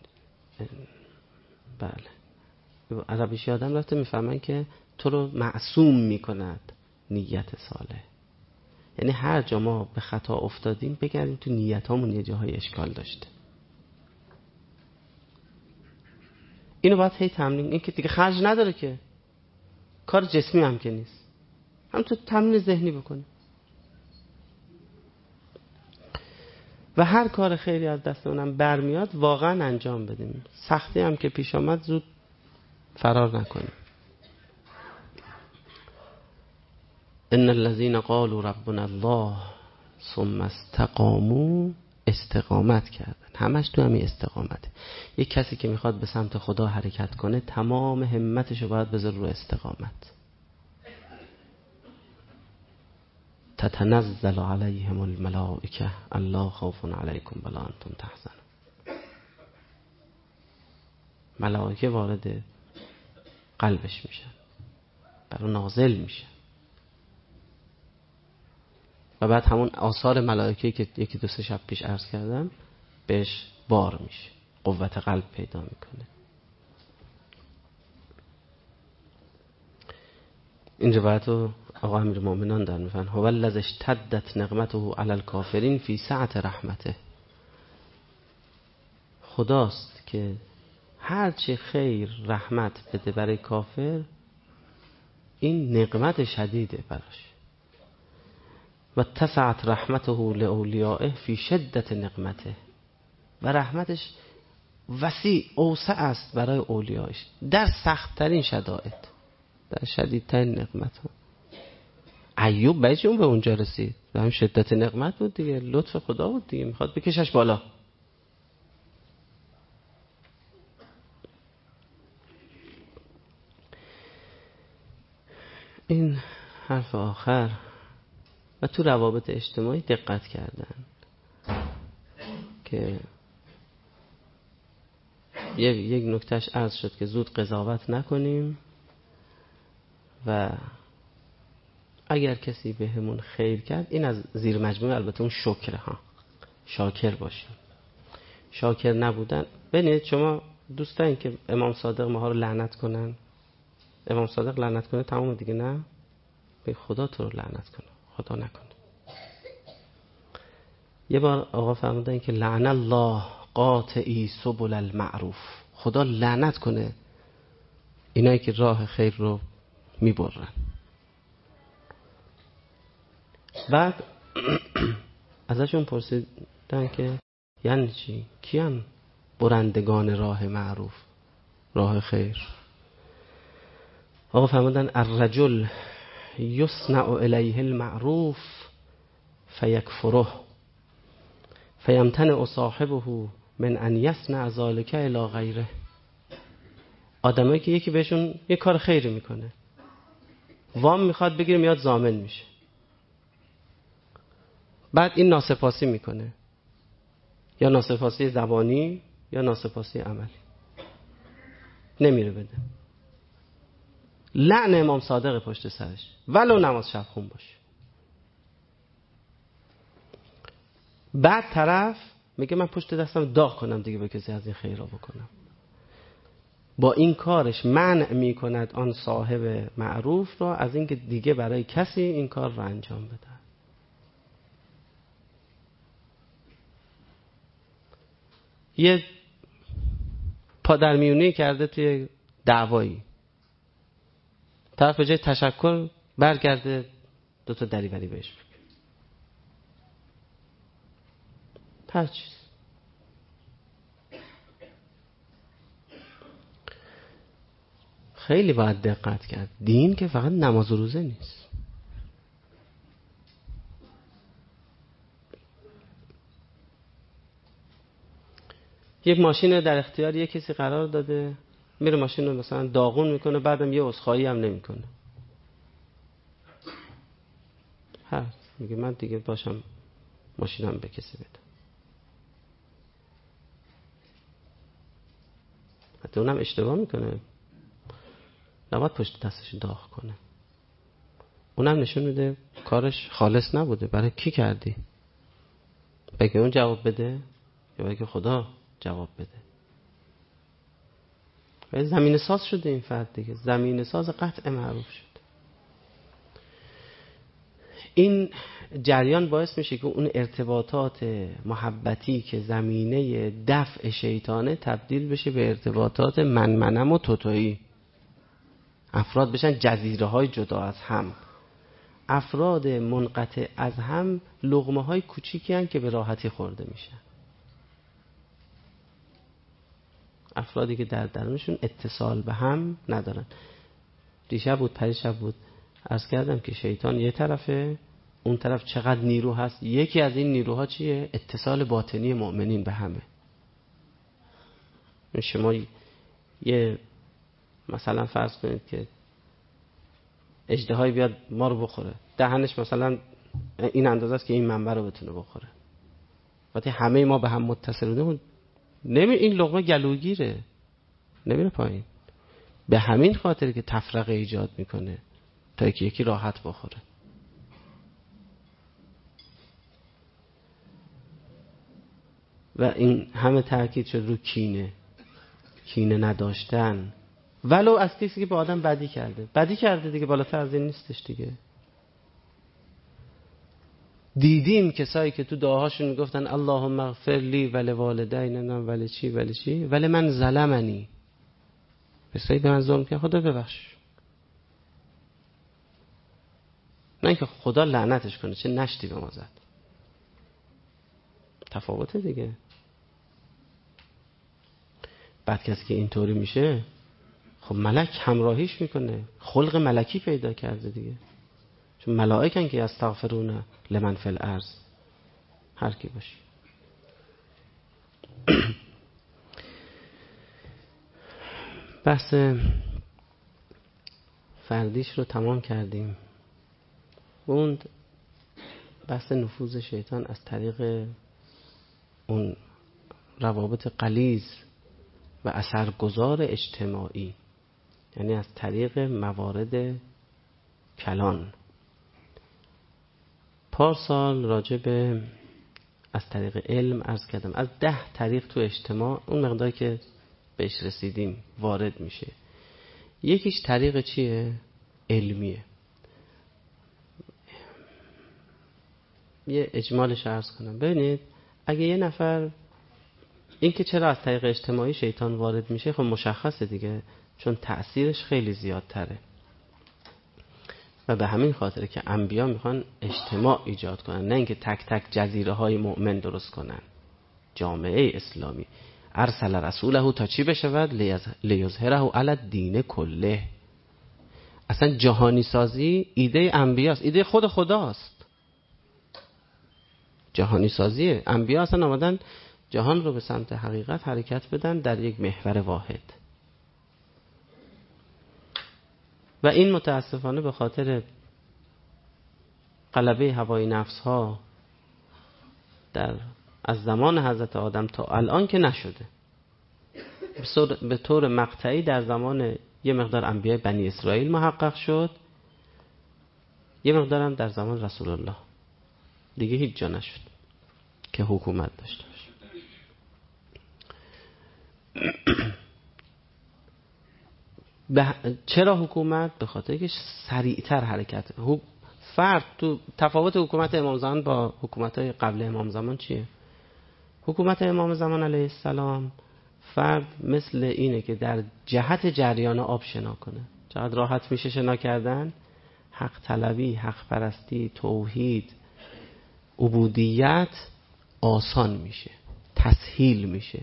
بله، عربیشی آدم رفته میفهمن که تو رو معصوم میکند نیت صالح. یعنی هر جا ما به خطا افتادیم بگردیم تو نیت هامون یه جاهای اشکال داشته. اینو باید هی تمرین. این که دیگه خرج نداره که، کار جسمی هم که نیست، هم تو تمرین ذهنی بکنی و هر کار خیری از دست اونم برمیاد واقعا انجام بدیم. سختی هم که پیش آمد زود فرار نکنیم. ان الذين قالوا ربنا الله ثم استقاموا، استقامت کردن. همش تو همین استقامت. یک کسی که میخواد به سمت خدا حرکت کنه تمام همتشو باید بذاره رو استقامت. تتنزل علیهم الملائکه الا خوف علیکم ولا انتم تحزنون. ملائکه وارد قلبش میشن، برای نازل میشن و بعد همون آثار ملائکه‌ای که یکی دو سه شب پیش عرض کردم بهش بار میشه، قوت قلب پیدا میکنه. این روایت رو آقا امیرالمومنین دارن میفرمایند هو الذی اشتدت نقمته علی الکافرین فی سعة رحمته. خداست که هر چی خیر رحمت بده برای کافر این نقمت شدیده براش. و تسعت رحمته لاولیائه فی شدت نقمته. و رحمتش وسیع اوسع است برای اولیاش در سخت ترین شدائد. در شدیدترین نقمت ها. ایوب بچه اون به اونجا رسید، به همین شدت نقمت بود دیگه، لطف خدا بود دیگه، میخواد بکشش بالا. این حرف آخر و تو روابط اجتماعی دقت کردن که یک یک نکتهش عرض شد که زود قضاوت نکنیم و اگر کسی بهمون خیر کرد، این از زیر مجموعه البته اون شکر ها، شاکر باشیم. شاکر نبودن، ببینید شما دوست دارین که امام صادق ما ها رو لعنت کنن؟ امام صادق لعنت کنه تمام دیگه؟ نه، به خدا تو رو لعنت کنه، خدا نکنه. یه بار آقا فرمودن که لعن الله قاطعی سبل المعروف، خدا لعنت کنه اینایی که راه خیر رو میبرن. بعد ازشون پرسیدن که یعنی چی؟ کیان برندگان راه معروف، راه خیر؟ آقا فرمودن الرجل یصنع الیه المعروف فیکفره فیمتنع صاحبه من ان یصنع ذلک الی غیره. آدمایی که یکی بهشون یه کار خیری میکنه، وام میخواد بگیره، میاد ضامن میشه، بعد این ناسپاسی میکنه، یا ناسپاسی زبانی یا ناسپاسی عملی، نمیره بده. لعن امام صادق پشت سرش، ولو نماز شب خون باشه. بعد طرف میگه من پشت دستم داغ کنم دیگه به کسی از این خیرها بکنم. با این کارش منع میکند آن صاحب معروف را از اینکه دیگه برای کسی این کار را انجام بده. یه پادرمیونی کرده توی دعوایی، طرف به جای تشکر برگرده دوتا دریوری بهش بگه، هر چیز. خیلی باید دقت کرد. دین که فقط نماز و روزه نیست. یک ماشین در اختیار یک کسی قرار داده، میره ماشین رو مثلا داغون میکنه، بعدم یه عذرخواهی هم نمیکنه. ها میگه من دیگه باشم ماشینم به کسی بدم. حتی اونم اشتباه میکنه، نباید پشت دستش داغ کنه. اونم نشون میده کارش خالص نبوده. برای کی کردی؟ بگه اون جواب بده یا بگه خدا جواب بده؟ زمین ساز شده این فرد دیگه، زمین ساز قطع معروف شد. این جریان باعث میشه که اون ارتباطات محبتی که زمینه دفع شیطانه تبدیل بشه به ارتباطات منمنم و توتویی. افراد بشن جزیره های جدا از هم. افراد منقطع از هم لقمه های کوچیکی هن که به راحتی خورده میشن. افرادی که در درونشون اتصال به هم ندارن. دیشب بود پریشب بود عرض کردم که شیطان یه طرفه، اون طرف چقدر نیرو هست. یکی از این نیروها چیه؟ اتصال باطنی مؤمنین به همه. شما یه مثلا فرض کنید که اژدهایی بیاد ما رو بخوره، دهنش مثلا این اندازه است که این منبع رو بتونه بخوره. وقتی همه ما به هم متصلیم، نمی این لقمه گلوگیره، نمیره پایین. به همین خاطر که تفرقه ایجاد میکنه تا یکی یکی راحت بخوره. و این همه تاکید شد رو کینه، کینه نداشتن، ولو از کسی که به آدم بدی کرده. بدی کرده دیگه، بالاتر از این نیستش دیگه. دیدیم کسایی که تو دعاهاشون میگفتن اللهم اغفر لی ولوالدیننا ولی چی ولی چی ولی من ظلمنی، کسایی به من ظلم کردن خدا ببخش. نه اینکه خدا لعنتش کنه چه نشتی به ما زد. تفاوته دیگه. بعد کسی که اینطوری میشه خب ملک همراهیش میکنه، خلق ملکی پیدا کرده دیگه، چون ملائکن که استغفرون لمن فی الارض، هر کی باشی. بحث فردیش رو تمام کردیم. اون بحث نفوذ شیطان از طریق اون روابط غلیظ و اثرگذار اجتماعی، یعنی از طریق موارد کلان. پارسال راجع به از طریق علم عرض کردم، از ده طریق تو اجتماع اون مقداری که بهش رسیدیم وارد میشه. یکیش طریق چیه؟ علمیه. یه اجمالش عرض کنم. ببینید اگه یه نفر، این که چرا از طریق اجتماعی شیطان وارد میشه خب مشخصه دیگه، چون تأثیرش خیلی زیادتره و به همین خاطر که انبیا میخوان اجتماع ایجاد کنن، نه اینکه تک تک جزیره های مؤمن درست کنن. جامعه اسلامی ارسل رسوله تا چی بشود؟ لیظهره علی الدین کله. اصلا جهانی سازی ایده انبیاست، ایده خود خداست. جهانی سازیه. انبیا اصلا آمدن جهان رو به سمت حقیقت حرکت بدن در یک محور واحد. و این متاسفانه به خاطر غلبه هوای نفس ها در از زمان حضرت آدم تا الان که نشده، به طور مقطعی در زمان یه مقدار انبیاء بنی اسرائیل محقق شد، یه مقدار هم در زمان رسول الله، دیگه هیچ جا نشد که حکومت داشته باشه. چرا حکومت؟ به خاطر که سریعتر حرکت. فرد تو تفاوت حکومت امام زمان با حکومت‌های قبل امام زمان چیه؟ حکومت امام زمان علیه السلام فرد مثل اینه که در جهت جریان آب شنا کنه. چقدر راحت میشه شنا کردن؟ حق طلبی، حق پرستی، توحید، عبودیت آسان میشه، تسهیل میشه،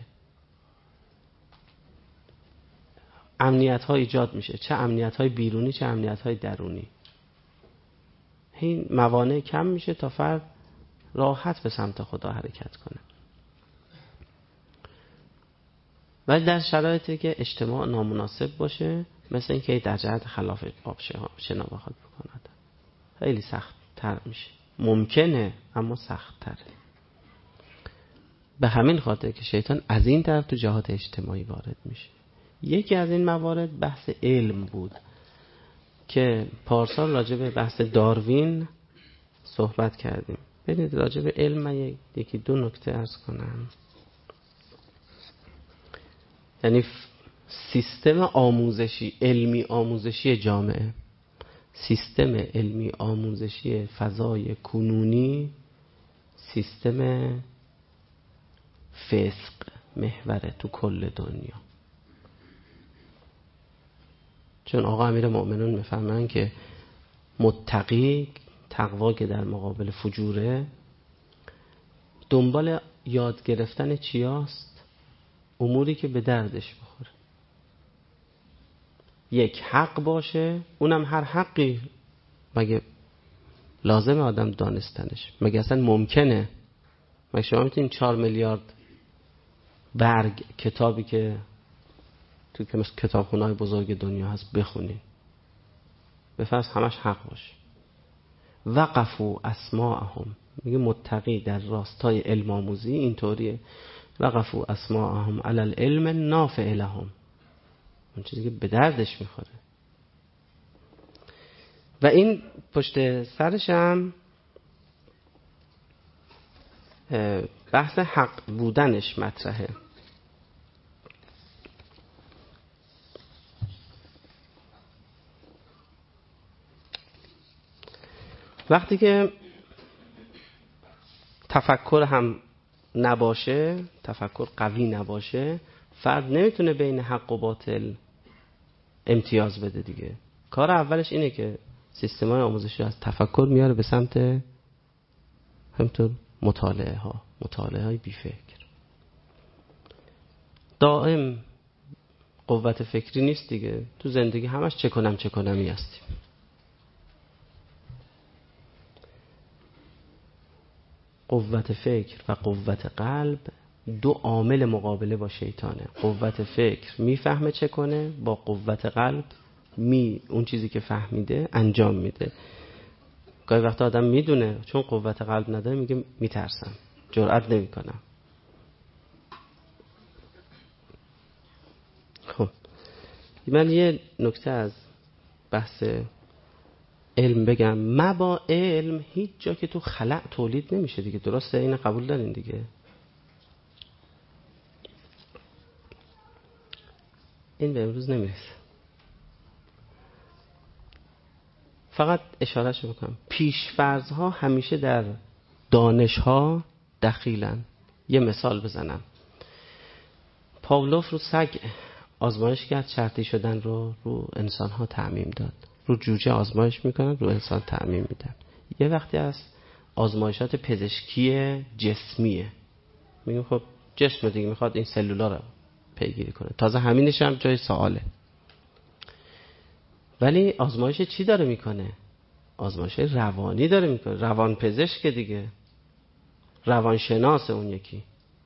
امنیت ها ایجاد میشه، چه امنیت های بیرونی چه امنیت های درونی. این موانع کم میشه تا فرد راحت به سمت خدا حرکت کنه. ولی در شرایطی که اجتماع نامناسب باشه، مثل اینکه در جهت خلاف آب شنا بخواد بکند، خیلی سخت تر میشه. ممکنه اما سخت تره. به همین خاطر که شیطان از این طرف تو جهات اجتماعی وارد میشه. یکی از این موارد بحث علم بود که پارسال راجع به بحث داروین صحبت کردیم. ببینید راجع به علم من یکی دو نکته عرض کنم. یعنی سیستم آموزشی، علمی آموزشی جامعه، سیستم علمی آموزشی فضای کنونی سیستم فسق محوره تو کل دنیا. چون آقا امیرالمؤمنین میفهمن که متقی، تقوا که در مقابل فجوره، دنبال یاد گرفتن چیاست؟ اموری که به دردش بخوره. یک حق باشه، اونم هر حقی مگه لازم آدم دانستنش؟ مگه اصلا ممکنه؟ مگه شما میتونین چهار میلیارد برگ کتابی که تو که مثل کتابخونه‌های بزرگ دنیا هست بخونین، به فرض همش حق باشه. وقفوا اسماءهم، میگه متقی در راستای علم آموزی اینطوریه. وقفوا اسماءهم علی العلم النافع لهم، اون چیزی که به دردش میخوره. و این پشت سرش هم بحث حق بودنش مطرحه. وقتی که تفکر هم نباشه، تفکر قوی نباشه، فرد نمیتونه بین حق و باطل امتیاز بده دیگه. کار اولش اینه که سیستم‌های آموزشی از تفکر میاره به سمت همینطور مطالعه ها، مطالعه های بی فکر. دائم قوت فکری نیست دیگه. تو زندگی همش چه کنم چه کنمی هستیم. قوت فکر و قوت قلب دو عامل مقابله با شیطانه. قوت فکر میفهمه چه کنه، با قوت قلب می اون چیزی که فهمیده انجام میده. گاهی وقتا آدم میدونه چون قوت قلب نداره میگه میترسم، جرئت نمیکنم. خب من یه نکته از بحث علم بگم. ما با علم هیچ جا که تو خلق تولید نمیشه دیگه. درسته؟ اینو قبول دارین دیگه. این به امروز نمیرسه. فقط اشارهش میکنم پیش‌فرض‌ها همیشه در دانش‌ها دخیلن. یه مثال بزنم. پاولوف رو سگ آزمایش کرد، شرطی شدن رو رو انسان‌ها تعمیم داد. رو جوجه آزمایش میکنن، رو انسان تعمیم میدن. یه وقتی از آزمایشات پزشکی جسمیه، میگم خب جسم دیگه میخواد این سلولا رو پیگیری کنه، تازه همینش هم جای سواله. ولی آزمایش چی داره میکنه؟ آزمایش روانی داره میکنه. روان پزشک دیگه، روانشناس. اون یکی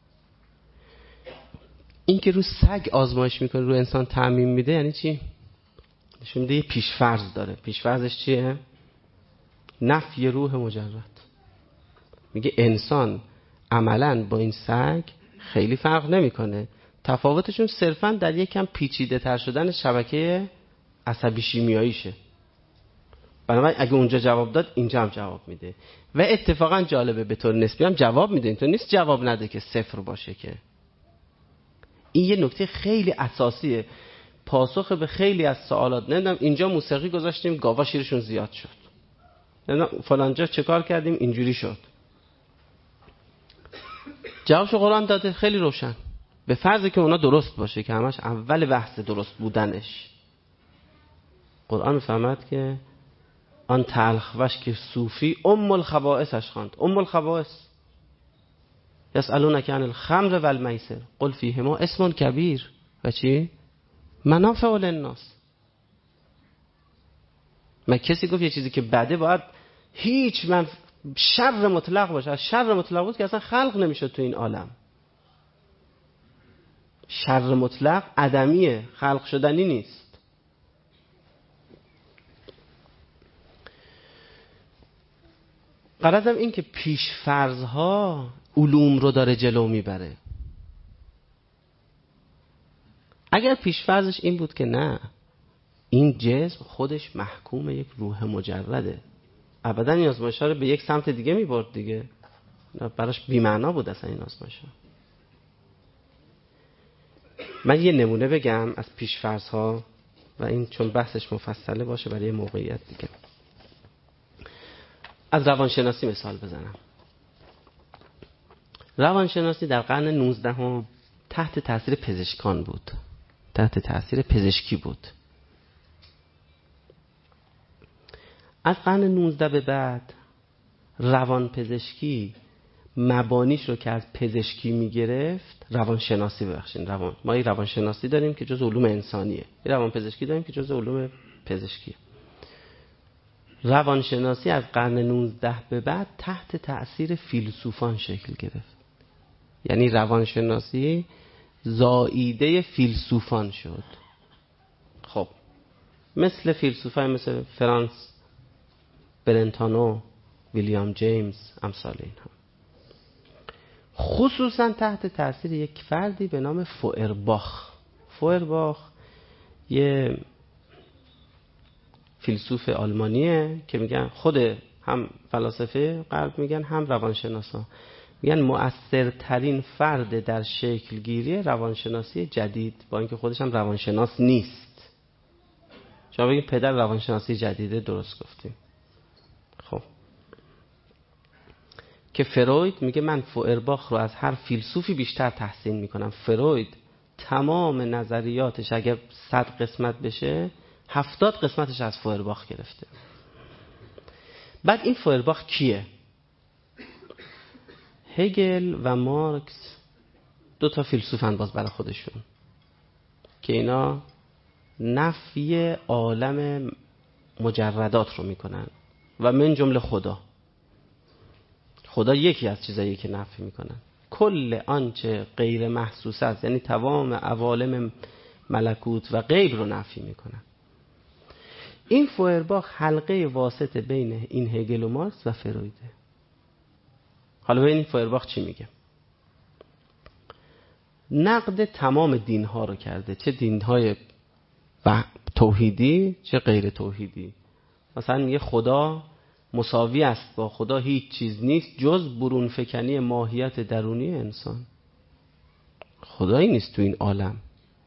این که رو سگ آزمایش میکنه رو انسان تعمیم میده یعنی چی؟ نشون میده یه پیشفرض داره. پیشفرضش چیه؟ نفی روح مجرد. میگه انسان عملاً با این سگ خیلی فرق نمیکنه، تفاوتشون صرفاً در یک کم پیچیده تر شدن شبکه عصبی شیمیاییشه. بنابراین اگه اونجا جواب داد اینجا هم جواب میده. و اتفاقاً جالبه به طور نسبی هم جواب میده. اینطور نیست جواب نده که صفر باشه که. این یه نکته خیلی اساسیه، پاسخ به خیلی از سوالات. نمیدونم اینجا موسیقی گذاشتیم گاوا شیرشون زیاد شد، نمیدونم فلانجا چه کار کردیم اینجوری شد. جوابشو قرآن داده خیلی روشن، به فرضی که اونا درست باشه که همش اول بحث درست بودنش. قرآن فهمد که آن تلخ وش که صوفی ام الخبائثش خواند. ام الخبائث یسألونک عن الخمر و المیسر قل فیهما اسم کبیر و چی؟ منافع للناس. من کسی گفت یه چیزی که بده باید هیچ من شر مطلق باشه. از شر مطلق بود که اصلا خلق نمیشد تو این عالم. شر مطلق عدمیه، خلق شدنی نیست. غرضم این که پیش فرضها علوم رو داره جلو میبره. اگر پیش فرضش این بود که نه این جسم خودش محکوم یک روح مجرده، ابدا این آزمایش‌ها رو به یک سمت دیگه میبرد دیگه. براش بی‌معنا بود اصلا این آزمایش‌ها. من یه نمونه بگم از پیش فرض‌ها و این چون بحثش مفصله باشه برای موقعیت دیگه. از روانشناسی مثال بزنم. روانشناسی در قرن نوزدهم تحت تاثیر پزشکان بود، تحت تاثیر پزشکی بود. از قرن نوزدهم به بعد روان پزشکی مبانیش رو که از پزشکی میگرفت، روانشناسی ببخشید روان ما این روانشناسی داریم که جز علوم انسانیه، این روان پزشکی داریم که جز علوم پزشکیه. روانشناسی از قرن نوزدهم به بعد تحت تأثیر فیلسوفان شکل گرفت. یعنی روانشناسی زائیده فیلسوفان شد. خب مثل فیلسوفای مثل فرانس برنتانو، ویلیام جیمز، امثال اینها. خصوصا تحت تأثیر یک فردی به نام فوئرباخ. فوئرباخ یه فیلسوف آلمانیه که میگن خود هم فلاسفه غرب میگن هم روانشناسا میگن مؤثرترین فرد در شکل گیری روانشناسی جدید، با اینکه خودش هم روانشناس نیست. شما بگید پدر روانشناسی جدیده، درست گفتیم. خب که فروید میگه من فوئرباخ رو از هر فیلسوفی بیشتر تحسین میکنم. فروید تمام نظریاتش اگر صد قسمت بشه هفتاد قسمتش از فوئرباخ گرفته. بعد این فوئرباخ کیه؟ هگل و مارکس دو تا فیلسوفن باز برای خودشون. که اینا نفی عالم مجردات رو میکنن و من جمله خدا. خدا یکی از چیزایی که نفی میکنن. کل آنچه غیر محسوس است، یعنی تمام عوالم ملکوت و غیب رو نفی میکنن. این فوئرباخ حلقه واسطه بین این هگل و مارکس و فرویده. حالا ببین این فوئرباخ چی میگه. نقد تمام دین ها رو کرده، چه دین های توحیدی چه غیر توحیدی. مثلا میگه خدا مساوی است با خدا هیچ چیز نیست جز برون فکنی ماهیت درونی انسان. خدایی نیست تو این عالم.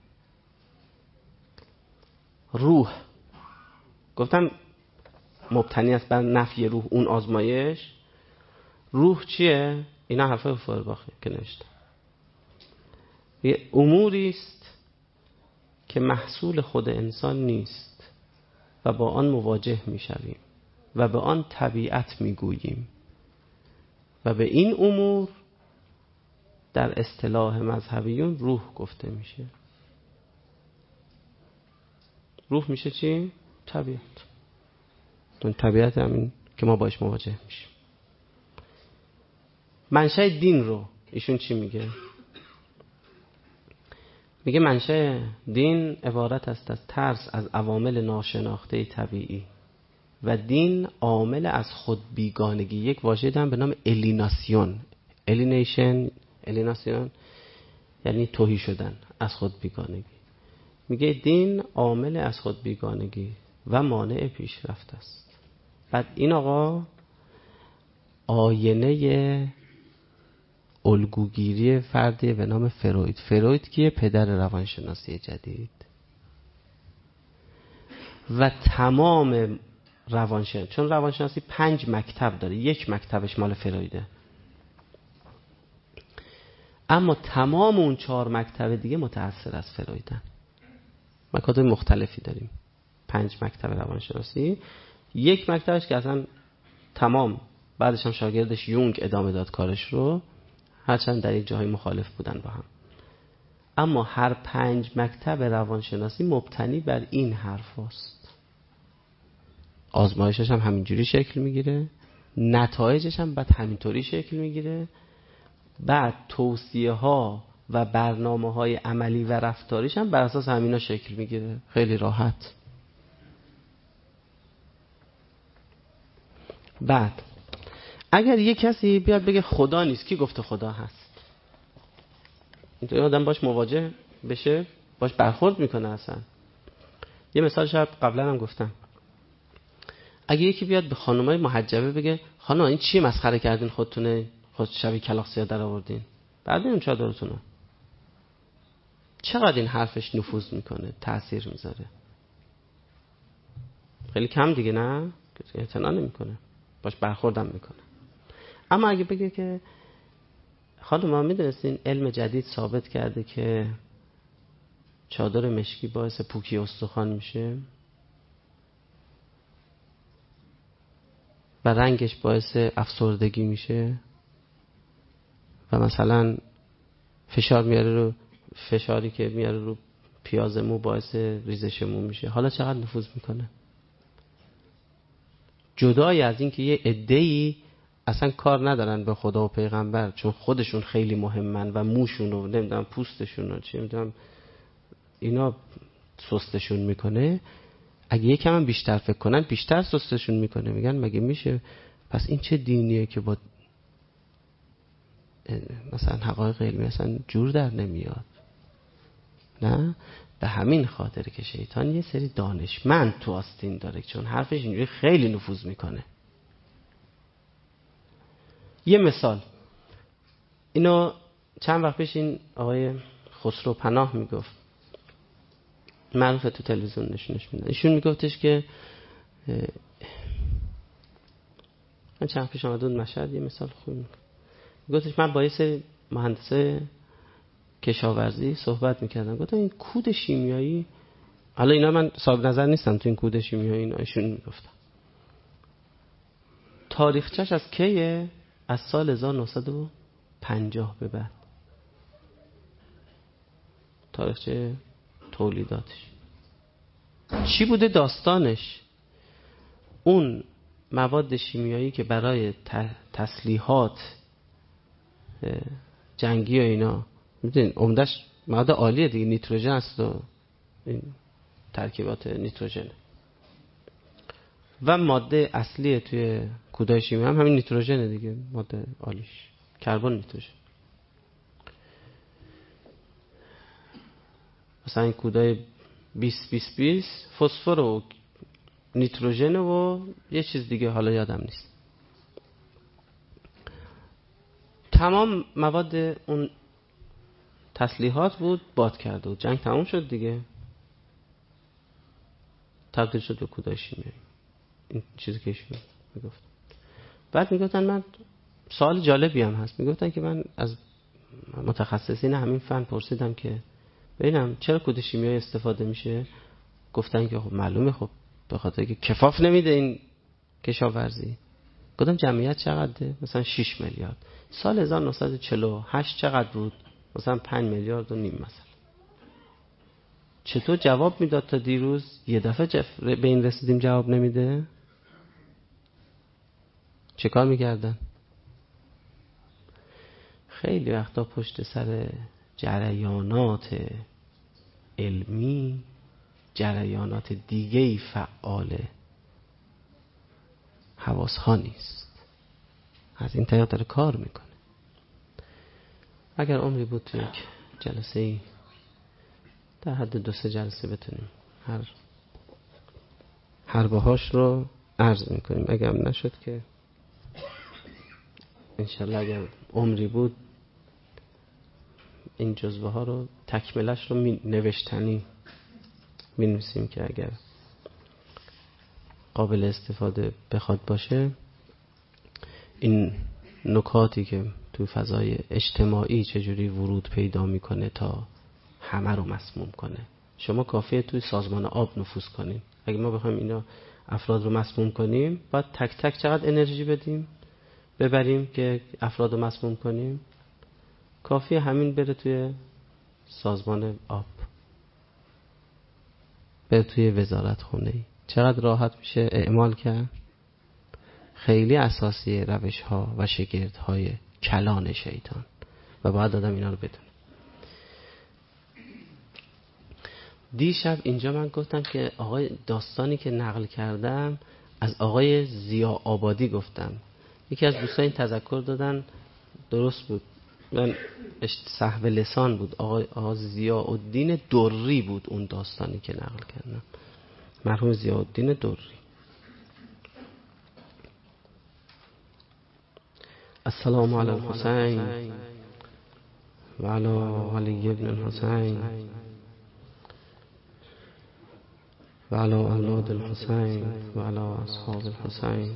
روح گفتم مبتنی است بر نفی روح، اون آزمایش. روح چیه؟ اینا حرفای فوئرباخه که نوشته. یه اموری است که محصول خود انسان نیست و با آن مواجه میشویم و به آن طبیعت میگوییم و به این امور در اصطلاح مذهبیون روح گفته میشه. روح میشه چی؟ طبیعت. اون طبیعت همین که ما باش مواجه میشیم. منشأ دین رو ایشون چی میگه؟ میگه منشأ دین عبارت است از ترس از عوامل ناشناخته طبیعی و دین عامل از خود بیگانگی. یک واژه دارن به نام الیناسیون. الینیشن، الیناسیون یعنی تهی شدن، از خود بیگانگی. میگه دین عامل از خود بیگانگی و مانع پیشرفت است. بعد این آقا آینه الگوگیری فردی به نام فروید. فروید کیه؟ پدر روانشناسی جدید. و تمام روانشناسی، چون روانشناسی پنج مکتب داره، یک مکتبش مال فرویده، اما تمام اون چهار مکتب دیگه متأثر از فرویدن. مکاتب مختلفی داریم، پنج مکتب روانشناسی. یک مکتبش که اصلا تمام، بعدش هم شاگردش یونگ ادامه داد کارش رو، هرچند در یک جاهای مخالف بودن با هم. اما هر پنج مکتب روانشناسی مبتنی بر این حرف هست. آزمایشش هم همینجوری شکل میگیره، نتایجش هم بعد همینطوری شکل میگیره، بعد توصیه ها و برنامه های عملی و رفتاریش هم بر اساس همینا شکل میگیره. خیلی راحت. بعد اگر یک کسی بیاد بگه خدا نیست، کی گفته خدا هست؟ اینطوری آدم باش مواجه بشه، باش برخورد میکنه. اصلا یه مثال شاید قبلا هم گفتم. اگه یکی بیاد به خانمای محجبه بگه خانم این چی مسخره کردین خودتونه، خود شبیه کلاغ سیاه در آوردین، بعد اون چادرتونه، چقدر این حرفش نفوذ میکنه، تأثیر میذاره؟ خیلی کم دیگه، نه؟ اعتنا نمیکنه، باش برخوردم میکنه. اما اگه بگه که خانم ما میدونستین علم جدید ثابت کرده که چادر مشکی باعث پوکی استخوان میشه و رنگش باعث افسردگی میشه و مثلا فشار میاره رو فشاری که میاره رو پیاز مو باعث ریزش مو میشه، حالا چقدر نفوذ میکنه؟ جدای از این که یه عده‌ای اصلا کار ندارن به خدا و پیغمبر، چون خودشون خیلی مهمن و موشون رو نمیدونم پوستشون رو چی میدونم اینا سستشون میکنه. اگه یکم هم بیشتر فکر کنن بیشتر سستشون میکنه. میگن مگه میشه؟ پس این چه دینیه که با مثلا حقایق علمی اصلا جور در نمیاد؟ نه، به همین خاطره که شیطان یه سری دانشمند تو آستین داره، چون حرفش اینجوری خیلی نفوذ میکنه. یه مثال اینو چند وقت پیش این آقای خسرو پناه میگفت، معروفه تو تلویزیون نشونش میدن. ایشون میگفتش که من چند پیش آمده بود مشهد، یه مثال خوب میگفت. میگفتش من با یه سری مهندسه کشاورزی صحبت میکردم، گفتم این کود شیمیایی، حالا اینا من صاحب نظر نیستم تو این کود شیمیایی، اینا ایشون میگفتن تاریخچش از کیه؟ از سال هزار و نهصد و پنجاه به بعد. تاریخچه تولیداتش. چی بوده داستانش؟ اون مواد شیمیایی که برای تسلیحات جنگی و اینا، میدونین عمدش مواد عالیه دیگه، نیتروژن است و این ترکیبات نیتروژن و ماده اصلی توی کودای شیمی هم همین نیتروژنه دیگه، ماده عالیش کربن نیتروژن. مثلا این کودای بیست بیست بیست فسفر و نیتروژن و یه چیز دیگه حالا یادم نیست. تمام مواد اون تسلیحات بود، باد کرده و جنگ تمام شد دیگه، تبدیل شد به کودای شیمیایی. این چیزی که ایشون میگفت. بعد میگفتن، من سوال جالبی هم هست، میگفتن که من از متخصصین همین فن پرسیدم که ببینم چرا کود شیمیایی استفاده میشه. گفتن که خب معلومه، خب به خاطر که کفاف نمیده این کشاورزی. گفتم جمعیت چقدره؟ مثلا شش میلیارد. سال هزار و نهصد و چهل و هشت چقدر بود؟ مثلا پنج میلیارد و نیم مثلا. چطور جواب میداد تا دیروز یه دفعه جف... به این رسیدیم جواب نمیده؟ چه کار میکردن؟ خیلی وقتا پشت سر جریانات علمی جریانات دیگه‌ای فعاله، حواس ها نیست، از این طریق داره کار میکنه. اگر عمری بود تو یک جلسه ای در حد دو سه جلسه بتونیم هر هر باهاش رو عرض میکنیم. اگر نشد که انشالله اگر عمری بود این جزوه ها رو تکملش رو می نوشتنی می نویسیم که اگر قابل استفاده بخواد باشه، این نکاتی که تو فضای اجتماعی چجوری ورود پیدا میکنه تا همه رو مسموم کنه. شما کافیه توی سازمان آب نفوذ کنیم. اگه ما بخوایم اینا افراد رو مسموم کنیم، باید تک تک چقدر انرژی بدیم ببریم که افراد رو مسموم کنیم؟ کافیه همین بره توی سازمان آب، بره توی وزارت خونه‌ای، چقدر راحت میشه اعمال کرد. خیلی اساسیه روش ها و شگرد های کلان شیطان و باید آدم اینا رو بدونه. دیشب اینجا من گفتم که آقای داستانی که نقل کردم از آقای ضیا آبادی گفتم. یکی از دوستان این تذکر دادن، درست بود، من سهو لسان بود. آقای آقا ضیاءالدین دری بود اون داستانی که نقل کردم، مرحوم ضیاءالدین دری. السلام علی الحسین و علی علی ابن الحسین و علی اولاد الحسین و علی اصحاب الحسین.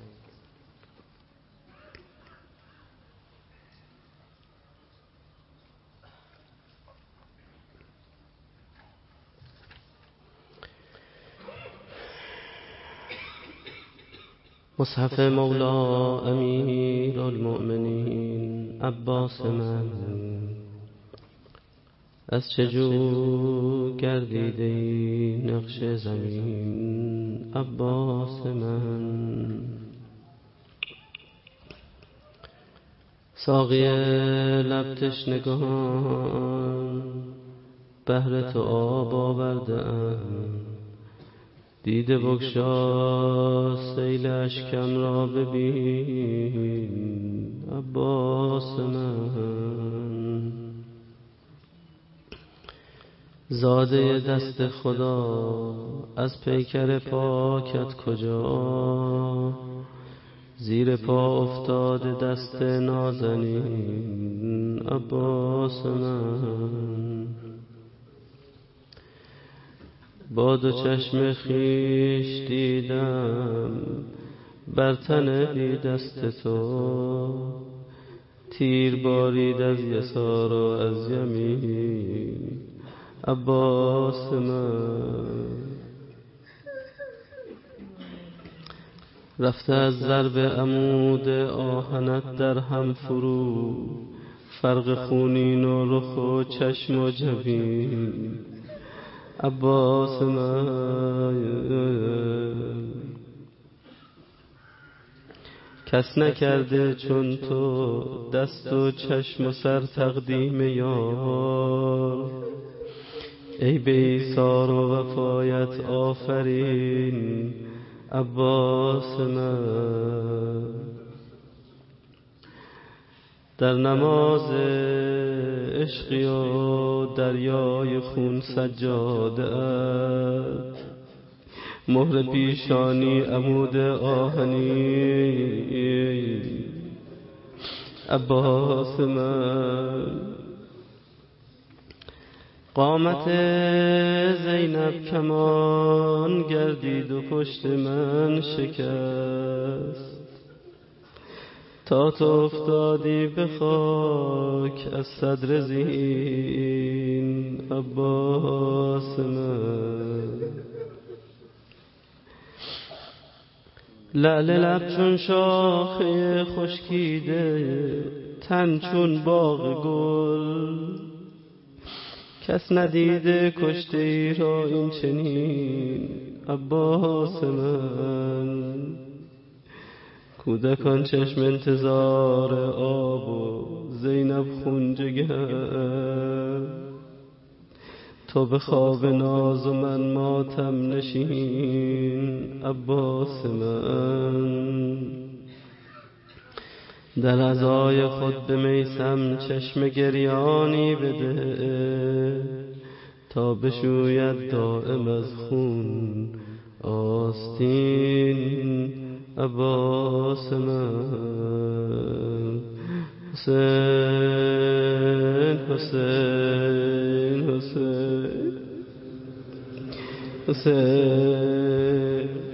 مصحف مولا امیر المؤمنین عباس من، از چجور گردیده نقش زمین عباس من. ساقی لب تشنگان بهر تو آب آورده ام، دیده بگشا سیل اشکم را ببین عباس من. زاده دست خدا از پیکر پاکت کجا، زیر پا افتاده دست نازنین عباس من. با دو چشم خیش دیدم بر تن بی دست تو، تیر بارید از یسار و از یمین عباس من. رفته از ضرب عمود آهنت در هم فرو، فرق خونین و رخ و چشم و جبین عباس من. کس نکرده چون تو دست و چشم و سر تقدیم یار، ای به ایثار و وفایت آفرین عباس من. در نماز عشقی و دریای خون سجاده ات، مهر پیشانی عمود آهنی عباس من. قامت زینب کمان گردید و پشت من شکست، تا تو افتادی به خاک از صدر زین عباس من. لعل لب چون شاخه خشکیده، تن چون باغ گل، کس ندیده کشته ای را این چنین عباس من. کودکان چشم انتظار آب و زینب خون جگر، تو به خواب ناز و من ماتم نشین عباس من. در عزای خود به میسم چشم گریانی بده، تا بشوید دائم از خون آستین عباس من. حسین حسین حسین حسین